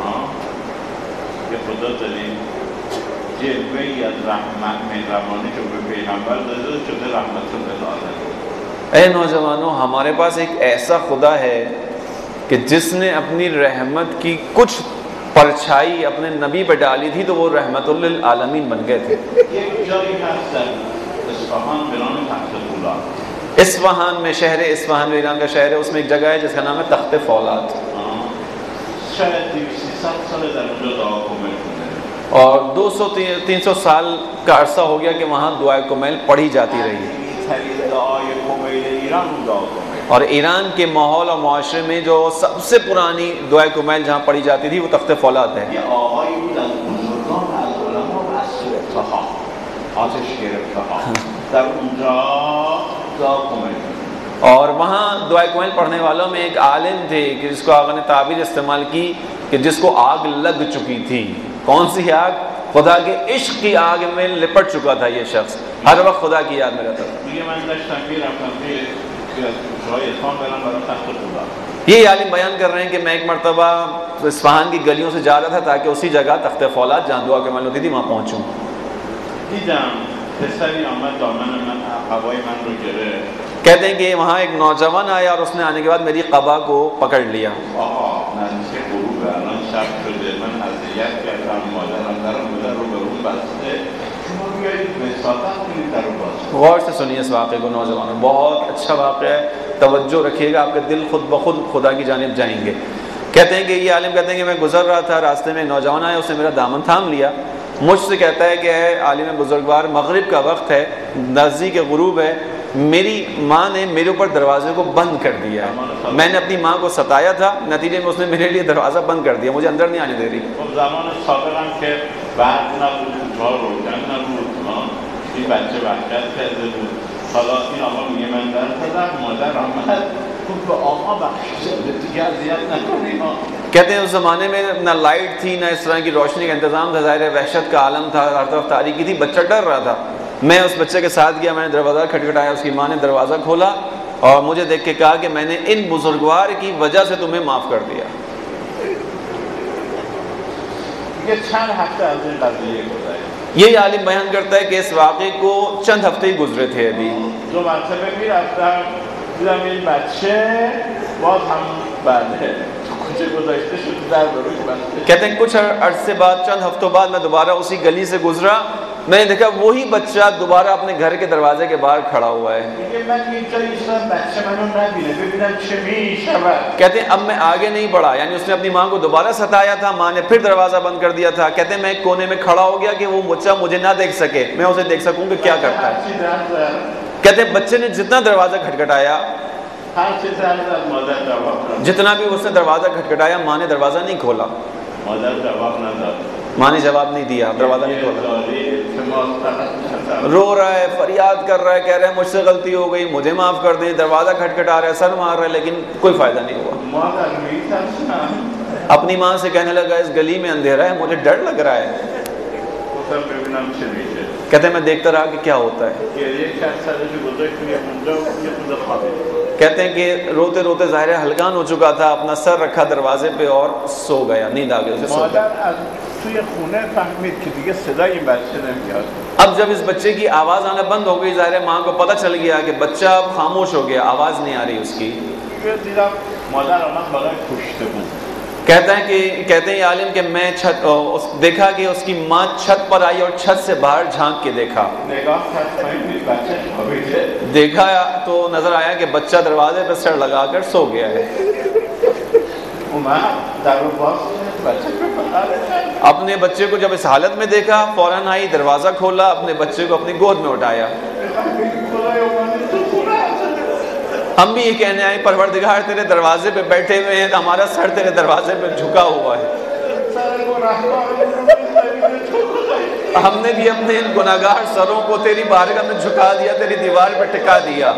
یه خدا داریم جلوه‌ای از رحمت مهربانی که به پیغمبر داده شده رحمت للعالمین. اے نوجوانوں، ہمارے پاس ایک ایسا خدا ہے کہ جس نے اپنی رحمت کی کچھ پرچھائی اپنے نبی پہ ڈالی تھی تو وہ رحمت للعالمین بن گئے تھے. یک جایی هست در اصفهان به نام تخت فولاد. اصفہان میں، شہر اصفہان جو ایران کا شہر ہے، اس میں ایک جگہ ہے جس کا نام ہے تخت فولاد. شاید 200 سال در اونجا دعا کمیل کنه اور 200-300 سال کا عرصہ ہو گیا کہ وہاں دعائے کمیل پڑھی جاتی رہی. دعای کمیل ایران اون دعا کمیل. اور ایران کے ماحول اور معاشرے میں جو سب سے پرانی دعائے کمیل جہاں پڑھی جاتی تھی وہ تخت فولاد ہے. یه آقایی بود از بزرگان از علما و از سلطه‌ها. آتش گرفته ها در اونجا دعا کمک. اور وہاں دعائے کمیل پڑھنے والوں میں ایک عالم تھے کہ جس کو آقا نے تعبیر استعمال کی کہ جس کو آگ لگ چکی تھی. کون سی آگ؟ خدا کے عشق کی آگ میں لپٹ چکا تھا یہ شخص، ہر وقت خدا کی یاد میں رہتا تھا. میگه من داشتم میرفتم توی جای اصفهان برم برای تخت خدا. یہ عالم بیان کر رہے ہیں کہ میں ایک مرتبہ اصفہان کی گلیوں سے جا رہا تھا تاکہ اسی جگہ تخت فولاد جہاں دعا کمیل ہوتی تھی وہاں پہنچوں. دیدم پسری آمد دامن من قبای من رو گرفت. کہتے ہیں کہ وہاں ایک نوجوان آیا اور اس نے آنے کے بعد میری قبا کو پکڑ لیا. آقا نزدیک غروب الان شب شده من اذیت کردم مادرم در مادر رو به اون بسته شما بیایید وساطت کنید در رو باز. غور سے سنیے اس واقعے کو نوجوانوں، بہت اچھا واقعہ ہے، توجہ رکھیے گا، آپ کے دل خود بخود خدا کی جانب جائیں گے. کہتے ہیں کہ یہ عالم کہتے ہیں کہ میں گزر رہا تھا، راستے میں ایک نوجوان آیا، اس نے میرا دامن تھام لیا، مجھ سے کہتا ہے کہ اے عالم بزرگوار مغرب کا وقت ہے، نزدیک غروب ہے، میری ماں نے میرے اوپر دروازے کو بند کر دیا ہے، میں نے اپنی ماں کو ستایا تھا، نتیجے میں اس نے میرے لیے دروازہ بند کر دیا، مجھے اندر نہیں آنے دے رہی. زمان سابقم که بعد نبود جا روشن نبود این بچه وحشت کرده بود. حالا این آقا میگه من در زدم مادر آمد گفت به آقا بخشیده دیگه اذیت نکنی. کہتے ہیں اس زمانے میں نہ لائٹ تھی نہ اس طرح کی روشنی کا انتظام تھا، ظاہر ہے وحشت کا عالم تھا، ہر طرف تاریکی تھی، بچہ ڈر رہا تھا. میں اس بچے کے ساتھ گیا، میں نے دروازہ کھٹکھٹایا، اس کی ماں نے دروازہ کھولا اور مجھے دیکھ کے کہا کہ میں نے ان بزرگوار کی وجہ سے تمہیں معاف کر دیا. یہ چند ہفتے از این قضیه گذشت. یہ عالم بیان کرتا ہے کہ اس واقعے کو چند ہفتے ہی گزرے تھے ابھی. دو مرتبه میرفتم دیدم این بچه باز هم بله تو کوچه گذاشته شد در بروش بسته. کہتے ہیں کچھ عرصے بعد، چند ہفتوں بعد میں دوبارہ اسی گلی سے گزرا، میں نے دیکھا وہی بچہ دوبارہ اپنے گھر کے دروازے کے باہر کھڑا ہوا ہے. کہتے ہیں اب میں آگے نہیں بڑھا، یعنی اس نے اپنی ماں کو دوبارہ ستایا تھا، ماں نے پھر دروازہ بند کر دیا تھا. کہتے ہیں میں ایک کونے میں کھڑا ہو گیا کہ وہ بچہ مجھے نہ دیکھ سکے، میں اسے دیکھ سکوں کہ کیا کرتا ہے. کہتے ہیں بچے نے جتنا دروازہ کھٹکھٹایا، جتنا بھی اس نے دروازہ کھٹکھٹایا، ماں نے دروازہ نہیں کھولا، ماں نے جواب نہیں دیا، دروازہ نہیں کھولا. رو رہا ہے، فریاد کر رہا ہے، کہہ رہا ہے مجھ سے غلطی ہو گئی، مجھے معاف کر دیں. دروازہ کھٹکھٹا رہا ہے، سر مار رہا ہے، لیکن کوئی فائدہ نہیں ہوا. اپنی ماں سے کہنے لگا اس گلی میں اندھیرا ہے، مجھے ڈر لگ رہا ہے. کہتے ہیں میں دیکھتا رہا کہ کیا ہوتا ہے. کہتے ہیں کہ روتے روتے ظاہر ہلکان ہو چکا تھا، اپنا سر رکھا دروازے پہ اور سو گیا، نیند آ گئی اسے، سو گیا. اب جب اس بچے کی آواز آنا بند ہو گئی، ظاہر ماں کو پتہ چل گیا کہ بچہ اب خاموش ہو گیا، آواز نہیں آ رہی اس کی. کہتے ہیں یہ عالم کہ میں دیکھا کہ اس کی ماں چھت پر آئی اور چھت سے باہر جھانک کے دیکھا تو نظر آیا کہ بچہ دروازے پہ سر لگا کر سو گیا ہے. اپنے بچے کو جب اس حالت میں دیکھا، فوراً آئی، دروازہ کھولا، اپنے بچے کو اپنی گود میں اٹھایا. ہم بھی یہ کہنے آئے پروردگار تیرے دروازے پہ بیٹھے ہوئے ہیں، ہمارا سر تیرے دروازے پہ جھکا ہوا ہے. ہم نے بھی اپنے ان گناہگار سروں کو تیری بارگاہ میں جھکا دیا، تیری دیوار پہ ٹکا دیا.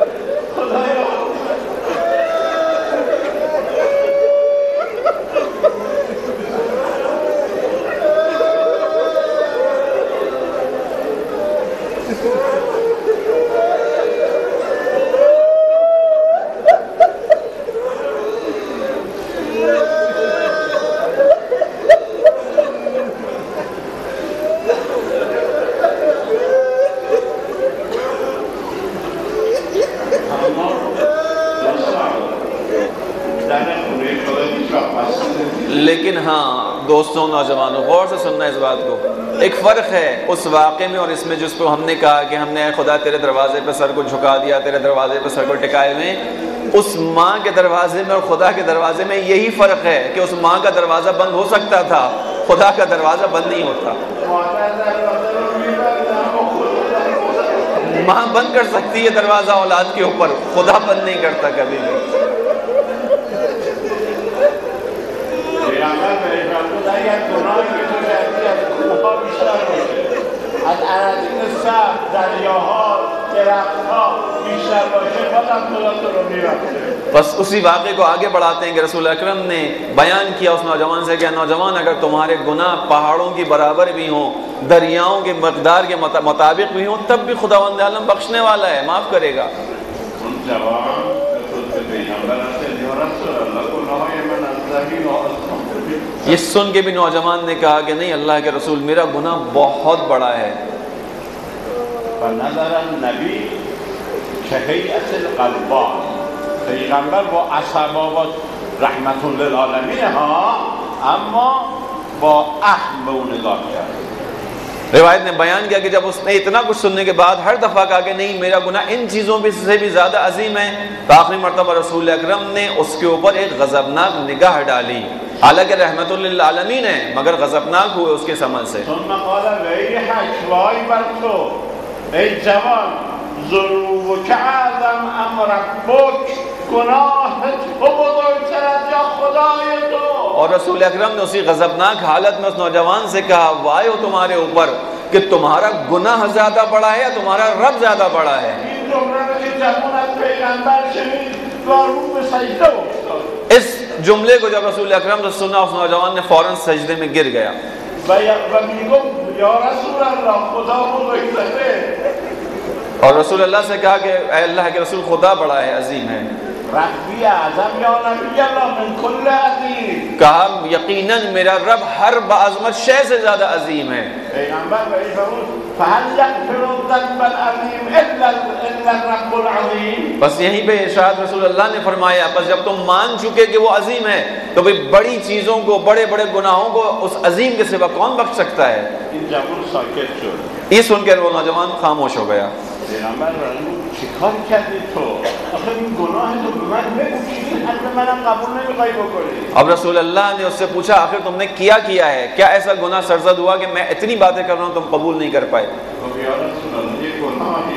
لیکن ہاں دوستوں، نوجوانوں، غور سے سننا اس بات کو، ایک فرق ہے اس واقعے میں اور اس میں جس کو ہم نے کہا کہ ہم نے اے خدا تیرے دروازے پہ سر کو جھکا دیا، تیرے دروازے پہ سر کو ٹکائے ہوئے. اس ماں کے دروازے میں اور خدا کے دروازے میں یہی فرق ہے کہ اس ماں کا دروازہ بند ہو سکتا تھا، خدا کا دروازہ بند نہیں ہوتا. ماں بند کر سکتی ہے دروازہ اولاد کے اوپر، خدا بند نہیں کرتا کبھی بھی. بس اسی واقعے کو آگے بڑھاتے ہیں کہ رسول اکرم نے بیان کیا اس نوجوان سے کہ نوجوان اگر تمہارے گناہ پہاڑوں کی برابر بھی ہوں، دریاؤں کے مقدار کے مطابق بھی ہوں، تب بھی خداوند عالم بخشنے والا ہے، معاف کرے گا۔ یہ سن کے بھی نوجوان نے کہا کہ نہیں اللہ کے رسول، میرا گناہ بہت بڑا ہے۔ فنظر النبی کہیئت القلبان، پیغمبر با اصحاب رحمت للعالمین ہاں، اما با اہم به اون نگاه کرد۔ روایت نے بیان کیا کہ جب اس نے اتنا کچھ سننے کے بعد ہر دفعہ کہا کہ نہیں میرا گناہ ان چیزوں سے بھی زیادہ عظیم ہے، تو آخری مرتبہ رسول اکرم نے اس کے اوپر ایک غضبناک نگاہ ڈالی، حالانکہ رحمت للعالمین ہے مگر غضبناک ہوئے اس کے عمل سے۔ ثم قال ویحک وای بر تو ای جوان، ذنوبک اعظم ام ربک، گناہ تو بزرگتر از یا خدای تو۔ اور رسول اکرم نے اسی غضبناک حالت میں اس نوجوان سے کہا وائے ہو تمہارے اوپر کہ تمہارا گناہ زیادہ بڑا ہے یا تمہارا رب زیادہ بڑا ہے۔ اس جملے کو جب رسول اکرم نے سنا اس نوجوان نے فوراً سجدے میں گر گیا اور رسول اللہ سے کہا کہ اے اللہ کے رسول خدا بڑا ہے، عظیم ہے۔ ربی اعظم یا نبی اللہ من کل عظیم، کہا یقیناً میرا رب ہر بعظمت شے سے زیادہ عظیم ہے۔ پیغمبر بھائی فرمود فهل یغفر الذنب العظیم الا الرب العظیم، بس یہیں پہ ارشاد رسول اللہ نے فرمایا بس جب تم مان چکے کہ وہ عظیم ہے تو بھئی بڑی چیزوں کو، بڑے بڑے گناہوں کو اس عظیم کے سوا کون بخش سکتا ہے؟ این جوان ساکت شد۔ یہ سن کر وہ نوجوان خاموش ہو گیا۔ پیغمبر فرمود چیکار کردی تو؟ آخه این گناه تو به من بگو که این حرف منم قبول نمیخوای بکنی۔ اب رسول اللہ نے اس سے پوچھا آخر تم نے کیا ہے؟ کیا ایسا گناہ سرزد ہوا کہ میں اتنی باتیں کر رہا ہوں تم قبول نہیں کر پائے؟ یا رسول اللہ یہ گناہ ہی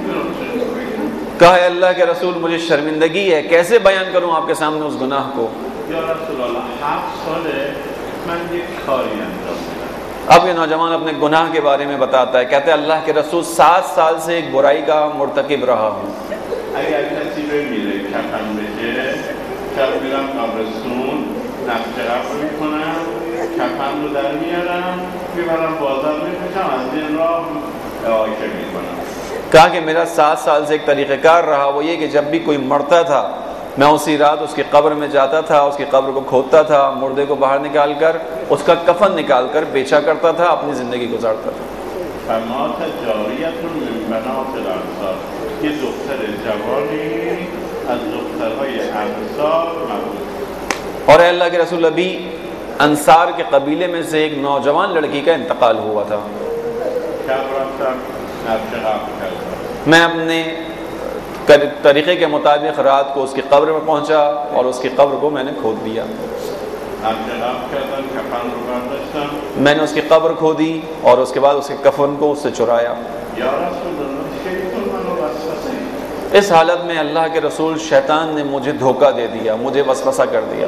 ہے۔ کہا اے اللہ کے رسول مجھے شرمندگی ہے، کیسے بیان کروں آپ کے سامنے اس گناہ کو؟ یا رسول اللہ 7 ساله من یک کاری انجام دادم۔ اب یہ نوجوان اپنے گناہ کے بارے میں بتاتا ہے، کہتے ہیں اللہ کے رسول 7 سال سے ایک برائی کا مرتکب رہا ہوں۔ اگر کسی بمیره کفن بشه، شب میرم قبرستون نقش قبر میکنم، کفن رو در میارم، میبرم بازار میپوشم، از این راه آیکه میکنم۔ کہا کہ میرا 7 سال سے ایک طریقہ کار رہا، وہ یہ کہ جب بھی کوئی مرتا تھا میں اسی رات اس کی قبر میں جاتا تھا، اس کی قبر کو کھودتا تھا، مردے کو باہر نکال کر اس کا کفن نکال کر بیچا کرتا تھا، اپنی زندگی گزارتا تھا۔ فمات جاریت من بنات الانصار، یہ دختر جوانی از دخترهای انصار مبود۔ اور اے اللہ کے رسول ابھی انصار کے قبیلے میں سے ایک نوجوان لڑکی کا انتقال ہوا تھا، شب رفتم نقش قبر کردم، میں اپنے طریقے کے مطابق رات کو اس کی قبر میں پہنچا اور اس کی قبر کو میں نے کھود دیا۔ نقش قبر کردم، کفن رو برداشتم۔ میں نے اس کی قبر کھودی اور اس کے بعد اس کے کفن کو اس سے چرایا۔ یا رسول اللہ شیطان منو وسوسه، اس حالت میں اللہ کے رسول شیطان نے مجھے دھوکہ دے دیا، مجھے وسوسہ کر دیا۔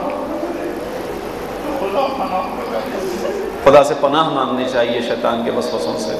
خدا پناہ بده۔ خدا سے پناہ مانگنی چاہیے شیطان کے وسوسوں سے۔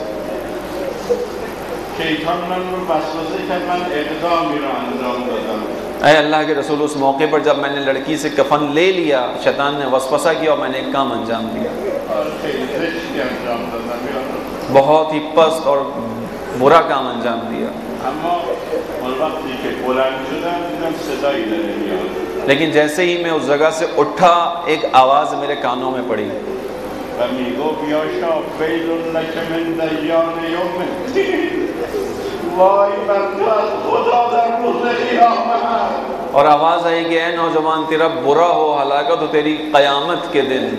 شیطان من رو وسوسه کرد، من اقدامی رو انجام دادم۔ اے اللہ کے رسول اس موقع پر جب میں نے لڑکی سے کفن لے لیا شیطان نے وسوسہ کیا اور میں نے ایک کام انجام دیا، اور خیلی زشتی انجام دادم یا رسول، بہت ہی پست اور برا کام انجام دیا۔ اما اون وقتی که بلند شدم دیدم صدایی داره میاد لیکن جیسے ہی میں اس جگہ سے اٹھا ایک آواز میرے کانوں میں پڑی و میگو بیاشا ویل لک من دیان یوم الدین، وای بر تو از خدا در روز قیامت۔ اور آواز آئی کہ اے نوجوان تیرا برا ہو، ہلاکت ہو تیری قیامت کے دن۔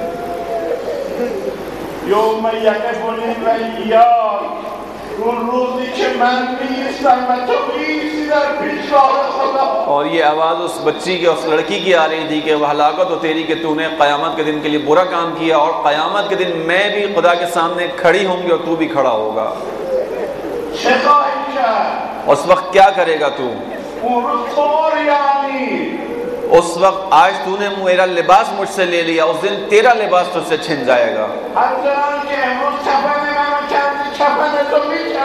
یوم یقف الیاد، اون روزی که من میایستم و تو میایستی در پیشگاه خدا۔ اور یہ آواز اس بچی کے، اس لڑکی کی آ رہی تھی کہ وہ ہلاکت ہو تیری کہ تو نے قیامت کے دن کے لیے برا کام کیا، اور قیامت کے دن میں بھی خدا کے سامنے کھڑی ہوں گی اور تو بھی کھڑا ہوگا۔ چه خواهی کرد؟ اس وقت کیا کرے گا تو؟ اون روز طور یعنی اس وقت آج تو نے میرا لباس مجھ سے لے لیا، اس دن تیرا لباس تجھ سے چھن جائے گا۔ همچنان که امروز کفن منو کردی کفن تو میکنم۔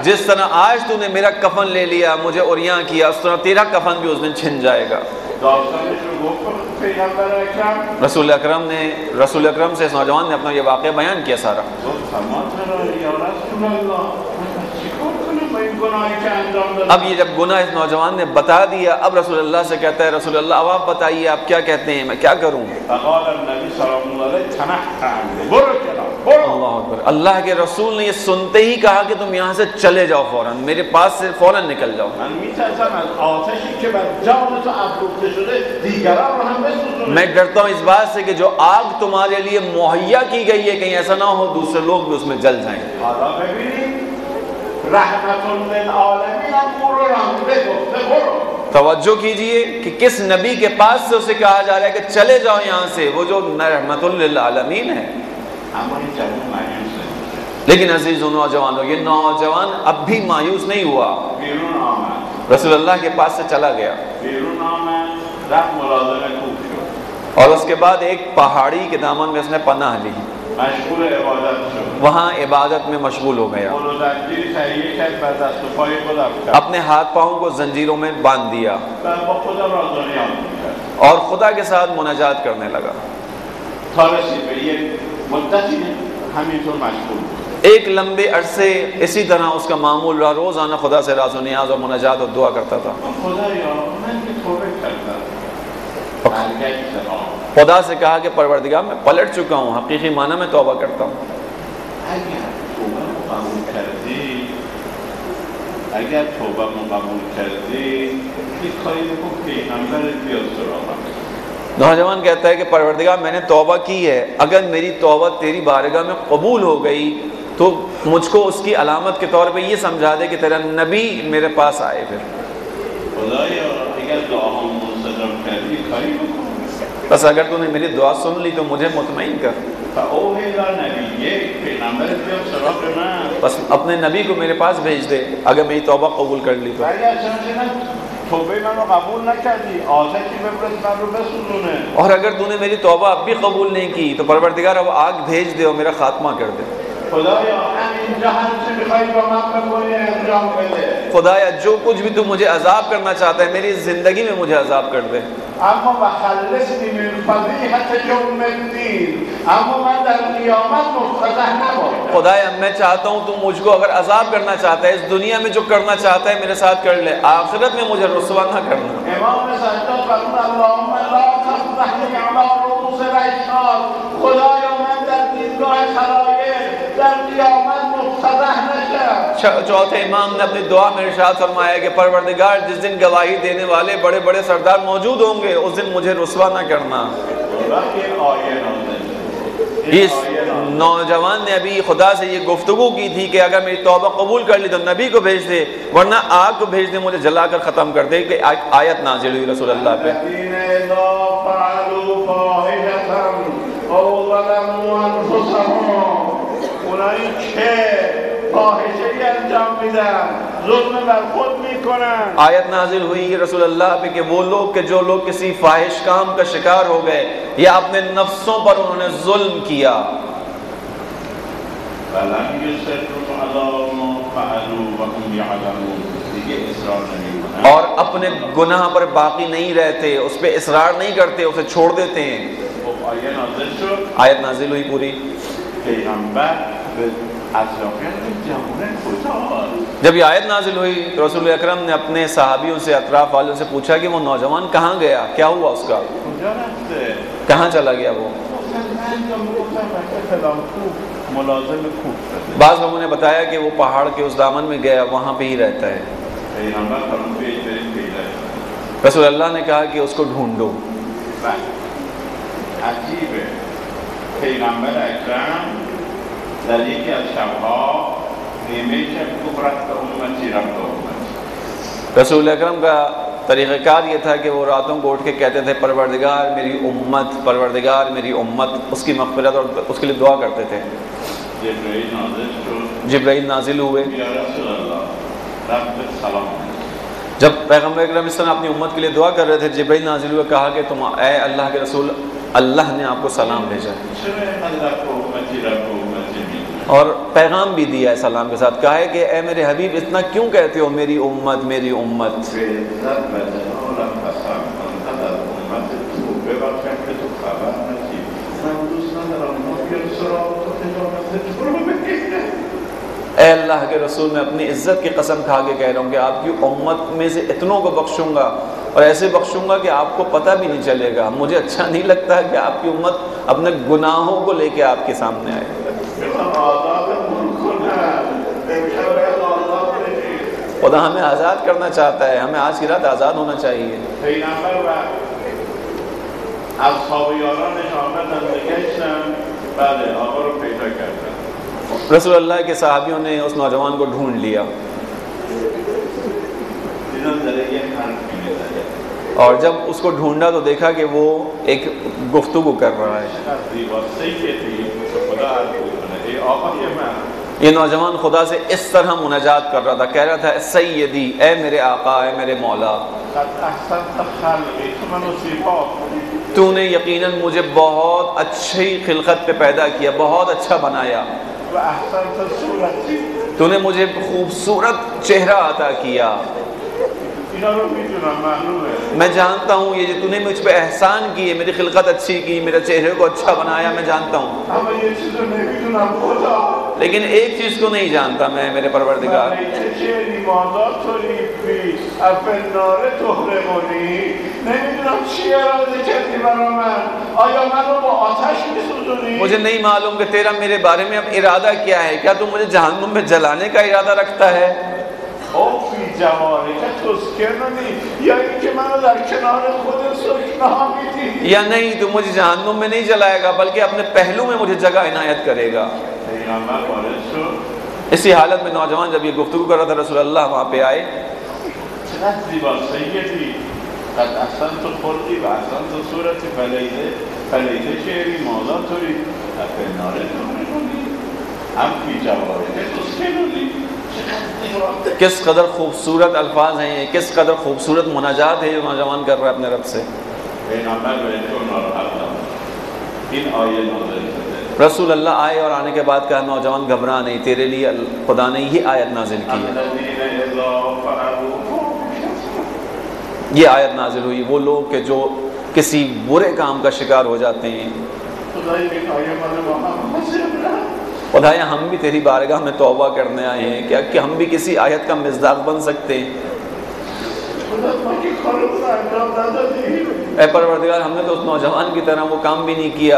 جس طرح آج تو نے میرا کفن لے لیا، مجھے عریاں کیا، اس طرح تیرا کفن بھی اس دن چھن جائے گا۔ داستانش رو گفت پیغمبر اکرم. رسول اکرم سے اس نوجوان نے اپنا یہ واقعہ بیان کیا سارا۔ گفت فرمان چرا یا رسول اللہ من چیکار کنم با این گناهی که انجام دادم؟ اب یہ جب گناہ اس نوجوان نے بتا دیا، اب رسول اللہ سے کہتا ہے رسول اللہ اب آپ بتائیے آپ کیا کہتے ہیں، میں کیا کروں؟ فقال النبی سلام اللہ علیہ تنحى عنه برو چلا برو. اللہ اکبر، اللہ کے رسول نے یہ سنتے ہی کہا کہ تم یہاں سے چلے جاؤ، فوراً میرے پاس سے فوراً نکل جاؤ۔ من میترسم از آتشی که بر جان تو افروخته شده دیگران رو هم بسوزونه. میں ڈرتا ہوں اس بات سے کہ جو آگ تمہارے لیے مہیا کی گئی ہے کہیں ایسا نہ ہو دوسرے لوگ بھی اس میں جل جائیں۔ حالا ببینید رحمت للعالمین هم او رو رانده گفته برو. توجہ کیجئے کہ کس نبی کے پاس سے اسے کہا جا رہا ہے کہ چلے جاؤ یہاں سے، وہ جو رحمت للعالمین ہے۔ اما این جوان مایوس نمیشه. لیکن عزیز و نوجوانوں، یہ نوجوان اب بھی مایوس نہیں ہوا، بیرون آمد. رسول اللہ کے پاس سے چلا گیا بیرون آمد رفت ملازم کوه شد. اور اس کے بعد ایک پہاڑی کے دامن میں اس نے پناہ لی، مشغول عبادت شد. وہاں عبادت میں مشغول ہو گیا، قول و زنجیری تهیه کرد بر دست و پای خود افکند اپنے ہاتھ پاؤں کو زنجیروں میں باندھ دیا و با خدا راز و نیاز میکرد اور خدا کے ساتھ مناجات کرنے لگا۔ تا رسید به یک مدتی همینطور مشغول بود. ایک لمبے عرصے اسی طرح اس کا معمول رہا، روزانہ خدا سے راز و نیاز اور مناجات اور دعا کرتا تھا۔ خدایا من که توبه کردم برگشتم. خدا سے کہا کہ پروردگار میں پلٹ چکا ہوں، حقیقی معنی میں توبہ کرتا ہوں۔ اگر توبه رو قبول کردی اگر توبه رو قبول کردی یک کاری بکن پیغمبرت بیاد سراغم. نوجوان کہتا ہے کہ پروردگار میں نے توبہ کی ہے، اگر میری توبہ تیری بارگاہ میں قبول ہو گئی تو مجھ کو اس کی علامت کے طور پہ یہ سمجھا دے کہ تیرا نبی میرے پاس آئے۔ پھر خدایا اگر دعاهم مستجاب کردی کاری بکن. بس اگر تو نے میری دعا سن لی تو مجھے مطمئن کر، فاوحی الی نبیک پیغمبرت بیاد سراغ من. بس اپنے نبی کو میرے پاس بھیج دے اگر میری توبہ قبول کر لی تو۔ اگر چنانچه توبه من رو قبول نکردی آتشی بفرست من رو بسوزونه. اور اگر تو نے میری توبہ اب بھی قبول نہیں کی تو پروردگار اب آگ بھیج دے اور میرا خاتمہ کر دے۔ خدایا همینجا هر چی میخوای با من بکنی انجام بده. خدایا جو کچھ بھی تو مجھے عذاب کرنا چاہتا ہے میری زندگی میں مجھے عذاب کر دے، اما وخلصنی من فضیحة یوم الدین. اما من در قیامت مفتضح نباشم. خدایا میں چاہتا ہوں تو مجھ کو اگر عذاب کرنا چاہتا ہے اس دنیا میں جو کرنا چاہتا ہے میرے ساتھ کر لے، آخرت میں مجھے رسوا نہ کرنا۔ امام سجاد فرمود اللهم لا تفضحنی علی رؤوس الاشهاد. خدایا من در دیدگاه خلایق در قیامت مفتضح نشم. چوتھے امام نے اپنی دعا میں ارشاد فرمایا کہ پروردگار جس دن گواہی دینے والے بڑے بڑے سردار موجود ہوں گے اس دن مجھے رسوا نہ کرنا۔ اس نوجوان نے ابھی خدا سے یہ گفتگو کی تھی کہ اگر میری توبہ قبول کر لی تو نبی کو بھیج دے ورنہ آگ کو بھیج دے مجھے جلا کر ختم کر دے، کہ آیت نازل ہوئی رسول اللہ پہ۔ الذین اذا فعلوا فاحشة او ظلموا انفسهم، اونایی که فاحشه‌ای انجام میدن ظلم بر خود میکنن. آیت نازل ہوئی رسول اللہ پہ کہ وہ لوگ کہ جو لوگ کسی فاحش کام کا شکار ہو گئے یا اپنے نفسوں پر انہوں نے ظلم کیا، ولم یصروا علی ما فعلوا وهم یعلمون، دیگه اصرار نمیکنن اور اپنے گناہ پر باقی نہیں رہتے، اس پہ اصرار نہیں کرتے، اسے چھوڑ دیتے ہیں۔ خب آیه نازل شد. آیت نازل ہوئی پوری، پیغمبر به اطرافیان جوانه کجاست؟ جب یہ آیت نازل ہوئی تو رسول اکرم نے اپنے صحابیوں سے اطراف والوں سے پوچھا کہ وہ نوجوان کہاں گیا، کیا ہوا اس کا، کجا رفته؟ کہاں چلا گیا وہ؟ ملازم کوه شده. بعض لوگوں نے بتایا کہ وہ پہاڑ کے اس دامن میں گیا، وہاں پہ ہی رہتا ہے۔ پیغمبر فرمود برید پیدا کنید. رسول اللہ نے کہا کہ اس کو ڈھونڈو۔ عجیبه پیغمبر اکرم در یکی از شبها نیمه شب گفت رفت امتی رفت امتی. رسول اکرم کا طریقہ کار یہ تھا کہ وہ راتوں کو اٹھ کے کہتے تھے پروردگار میری امت، پروردگار میری امت، اس کی مغفرت اور اس کے لیے دعا کرتے تھے۔ جبرائیل نازل شد. جبرائیل نازل ہوئے، یا رسول اللہ رب سلام. جب پیغمبر اکرم اس طرح اپنی امت کے لیے دعا کر رہے تھے جبرائیل نازل ہوئے، کہا کہ تم اے اللہ کے رسول اللہ نے آپ کو سلام بھیجا ہے۔ چرا اینقدر رفت امتی رفت امتی میگی؟ اور پیغام بھی دیا ہے سلام کے ساتھ، کہا ہے کہ اے میرے حبیب اتنا کیوں کہتے ہو میری امت میری امت؟ اے اللہ کے رسول، میں اپنی عزت کی قسم کھا کے کہہ رہا ہوں کہ آپ کی امت میں سے اتنوں کو بخشوں گا، اور ایسے بخشوں گا کہ آپ کو پتہ بھی نہیں چلے گا۔ مجھے اچھا نہیں لگتا ہے کہ آپ کی امت اپنے گناہوں کو لے کے آپ کے سامنے آئے۔ خدا ہمیں آزاد کرنا چاہتا ہے، ہمیں آج کی رات آزاد ہونا چاہیے۔ رسول اللہ کے صحابیوں نے اس نوجوان کو ڈھونڈ لیا، اور جب اس کو ڈھونڈا تو دیکھا کہ وہ ایک گفتگو کر رہا ہے۔ یہ نوجوان خدا سے اس طرح مناجات کر رہا تھا، کہہ رہا تھا سیدی، اے میرے آقا، اے میرے مولا، تو نے یقیناً مجھے بہت اچھی خلقت پہ پیدا کیا، بہت اچھا بنایا، تو نے مجھے خوبصورت چہرہ عطا کیا۔ میں جانتا ہوں یہ جو تو نے مجھ پہ احسان کیے، میری خلقت اچھی کی، میرے چہرے کو اچھا بنایا، میں جانتا ہوں، لیکن ایک چیز کو نہیں جانتا میں، میرے پروردگار، مجھے نہیں معلوم کہ تیرا میرے بارے میں اب ارادہ کیا ہے، کیا تو مجھے جہنم میں جلانے کا ارادہ رکھتا ہے، یا نہیں تو مجھے جہنم میں نہیں جلائے گا بلکہ اپنے پہلو میں مجھے جگہ عنایت کرے گا۔ اسی حالت میں نوجوان جب یہ گفتگو کر رہا تھا، رسول اللہ وہاں پہ آئے۔ کس قدر خوبصورت الفاظ ہیں یہ، کس قدر خوبصورت مناجات ہے جو نوجوان کر رہا ہے اپنے رب سے۔ رسول اللہ آئے اور آنے کے بعد کہا نوجوان گھبرا نہیں، تیرے لیے خدا نے یہ آیت نازل کی ہے۔ یہ آیت نازل ہوئی وہ لوگ کہ جو کسی برے کام کا شکار ہو جاتے ہیں، خدایا ہم بھی تیری بارگاہ میں توبہ کرنے آئے ہیں، کیا کہ ہم بھی کسی آیت کا مصداق بن سکتے ہیں؟ اے پروردگار، ہم نے تو اس نوجوان کی طرح وہ کام بھی نہیں کیا۔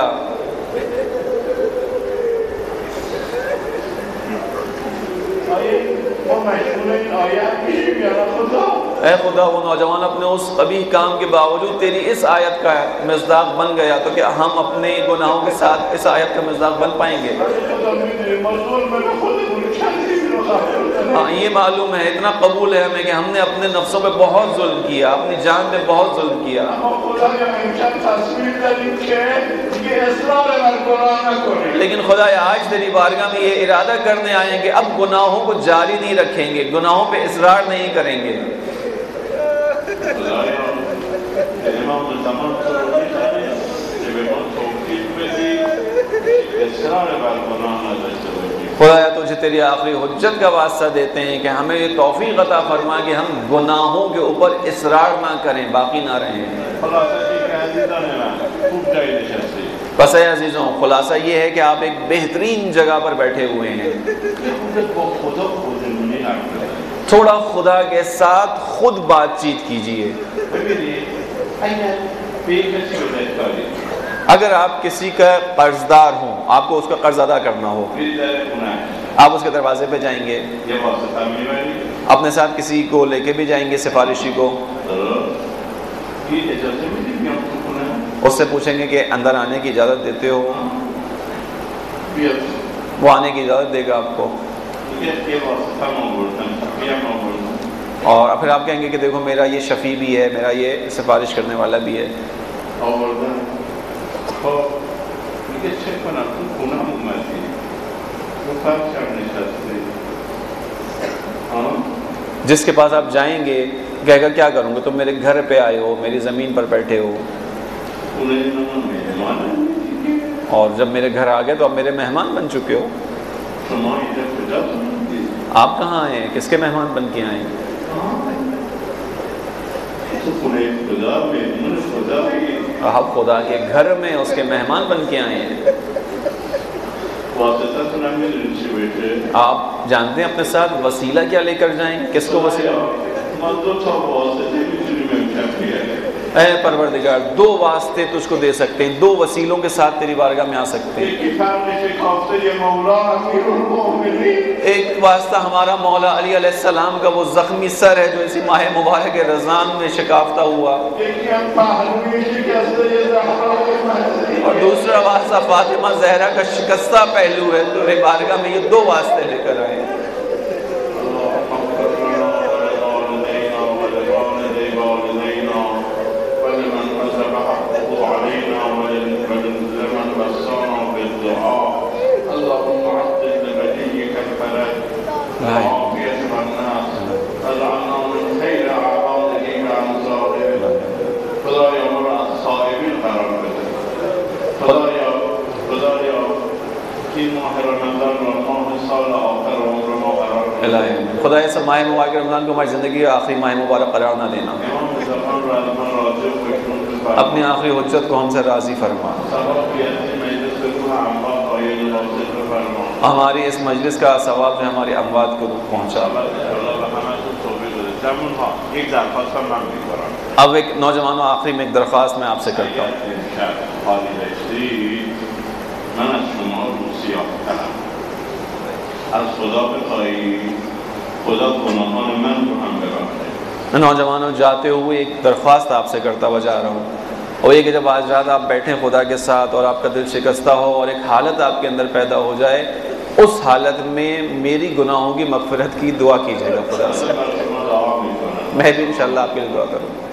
اے خدا، وہ نوجوان اپنے اس قبیح کام کے باوجود تیری اس آیت کا مصداق بن گیا، تو کیا ہم اپنے گناہوں کے ساتھ اس آیت کا مصداق بن پائیں گے؟ ہاں، یہ معلوم ہے، اتنا قبول ہے ہمیں کہ ہم نے اپنے نفسوں پہ بہت ظلم کیا، اپنی جان پہ بہت ظلم کیا، لیکن خدا آج تیری بارگاہ میں یہ ارادہ کرنے آئے ہیں کہ اب گناہوں کو جاری نہیں رکھیں گے، گناہوں پہ اصرار نہیں کریں گے۔ خدایا تجھے تیری آخری حجت کا واسطہ دیتے ہیں کہ ہمیں یہ توفیق عطا فرما کہ ہم گناہوں کے اوپر اصرار نہ کریں، باقی نہ رہیں۔ بس اے عزیزوں، خلاصہ یہ ہے کہ آپ ایک بہترین جگہ پر بیٹھے ہوئے ہیں، تھوڑا خدا کے ساتھ خود بات چیت کیجئے۔ اگر آپ کسی کا قرض دار ہوں، آپ کو اس کا قرض ادا کرنا ہو، آپ اس کے دروازے پہ جائیں گے، اپنے ساتھ کسی کو لے کے بھی جائیں گے، سفارشی کو، اس سے پوچھیں گے کہ اندر آنے کی اجازت دیتے ہو، وہ آنے کی اجازت دے گا آپ کو، اور پھر آپ کہیں گے کہ دیکھو میرا یہ شفیع بھی ہے، میرا یہ سفارش کرنے والا بھی ہے۔ جس کے پاس آپ جائیں گے کہے گا کیا کروں گے، تم میرے گھر پہ آئے ہو، میری زمین پر بیٹھے ہو، اور جب میرے گھر آ گئے تو اب میرے مہمان بن چکے ہو۔ شما اینجا کجاتون بودید؟ آپ کہاں آئے ہیں؟ کس کے مہمان بن کے آئے ہیں؟ تو خونه خدا مهمون خدایی. آپ خدا کے گھر میں اس کے مہمان بن کے آئے ہیں. واسطتون هم میدونید چی بشه؟ آپ جانتے ہیں اپنے ساتھ وسیلہ کیا لے کر جائیں؟ کس کو وسیلہ؟ ما 2 تا واسطه میتونیم امکان بیاریم. اے پروردگار 2 واسطے تجھ کو دے سکتے ہیں، 2 وسیلوں کے ساتھ تیری بارگاہ میں آ سکتے ہیں. یکی فرق شکافته مولا امیرالمؤمنین. ایک واسطہ ہمارا مولا علی علیہ السلام کا وہ زخمی سر ہے جو اسی ماہ مبارک رمضان میں شکافتہ ہوا، یکی هم پهلوی شکسته زهرا مهدی. اور دوسرا واسطہ فاطمہ زہرا کا شکستہ پہلو ہے. تیری بارگاہ میں یہ 2 واسطے لے کر آئے ہیں. اللهم عطل لبنيك الفرج وعافية الناس اجعلنا من خير اعوانه وانصاره. خدایا ما را از صائمین قرار بده. خدایا این ماه رمضان را ماه سال آخر عمر ما قرار بده. الہی خدا ایسا ماہ مبارک رمضان کو ہماری زندگی کا آخری ماہ مبارک قرار نہ دینا. امام زمان را از من راضی و خوشنود بفرما. اپنی آخری حجت کو ہم سے راضی فرما. ثوابیت مجلس روح اموات آیین واصل بفرما. ہماری اس مجلس کا ثواب جو ہماری اموات کو پہنچا. ایک درخواست من می‌کنم. اب ایک نوجوانوں آخری میں ایک درخواست میں آپ سے کرتا ہوں. من از شما روسیاه کنم. از خدا بخواهی خدا گناهان من رو هم ببخشه. میں نوجوانوں جاتے ہوئے ایک درخواست آپ سے کرتا ہوا جا رہا ہوں، اور یہ کہ جب آج رات آپ بیٹھیں خدا کے ساتھ اور آپ کا دل شکستہ ہو اور ایک حالت آپ کے اندر پیدا ہو جائے، اس حالت میں میری گناہوں کی مغفرت کی دعا کیجیے گا خدا سے. من بر شما دعا می‌کنم. میں بھی انشاءاللہ آپ کے لیے دعا کروں.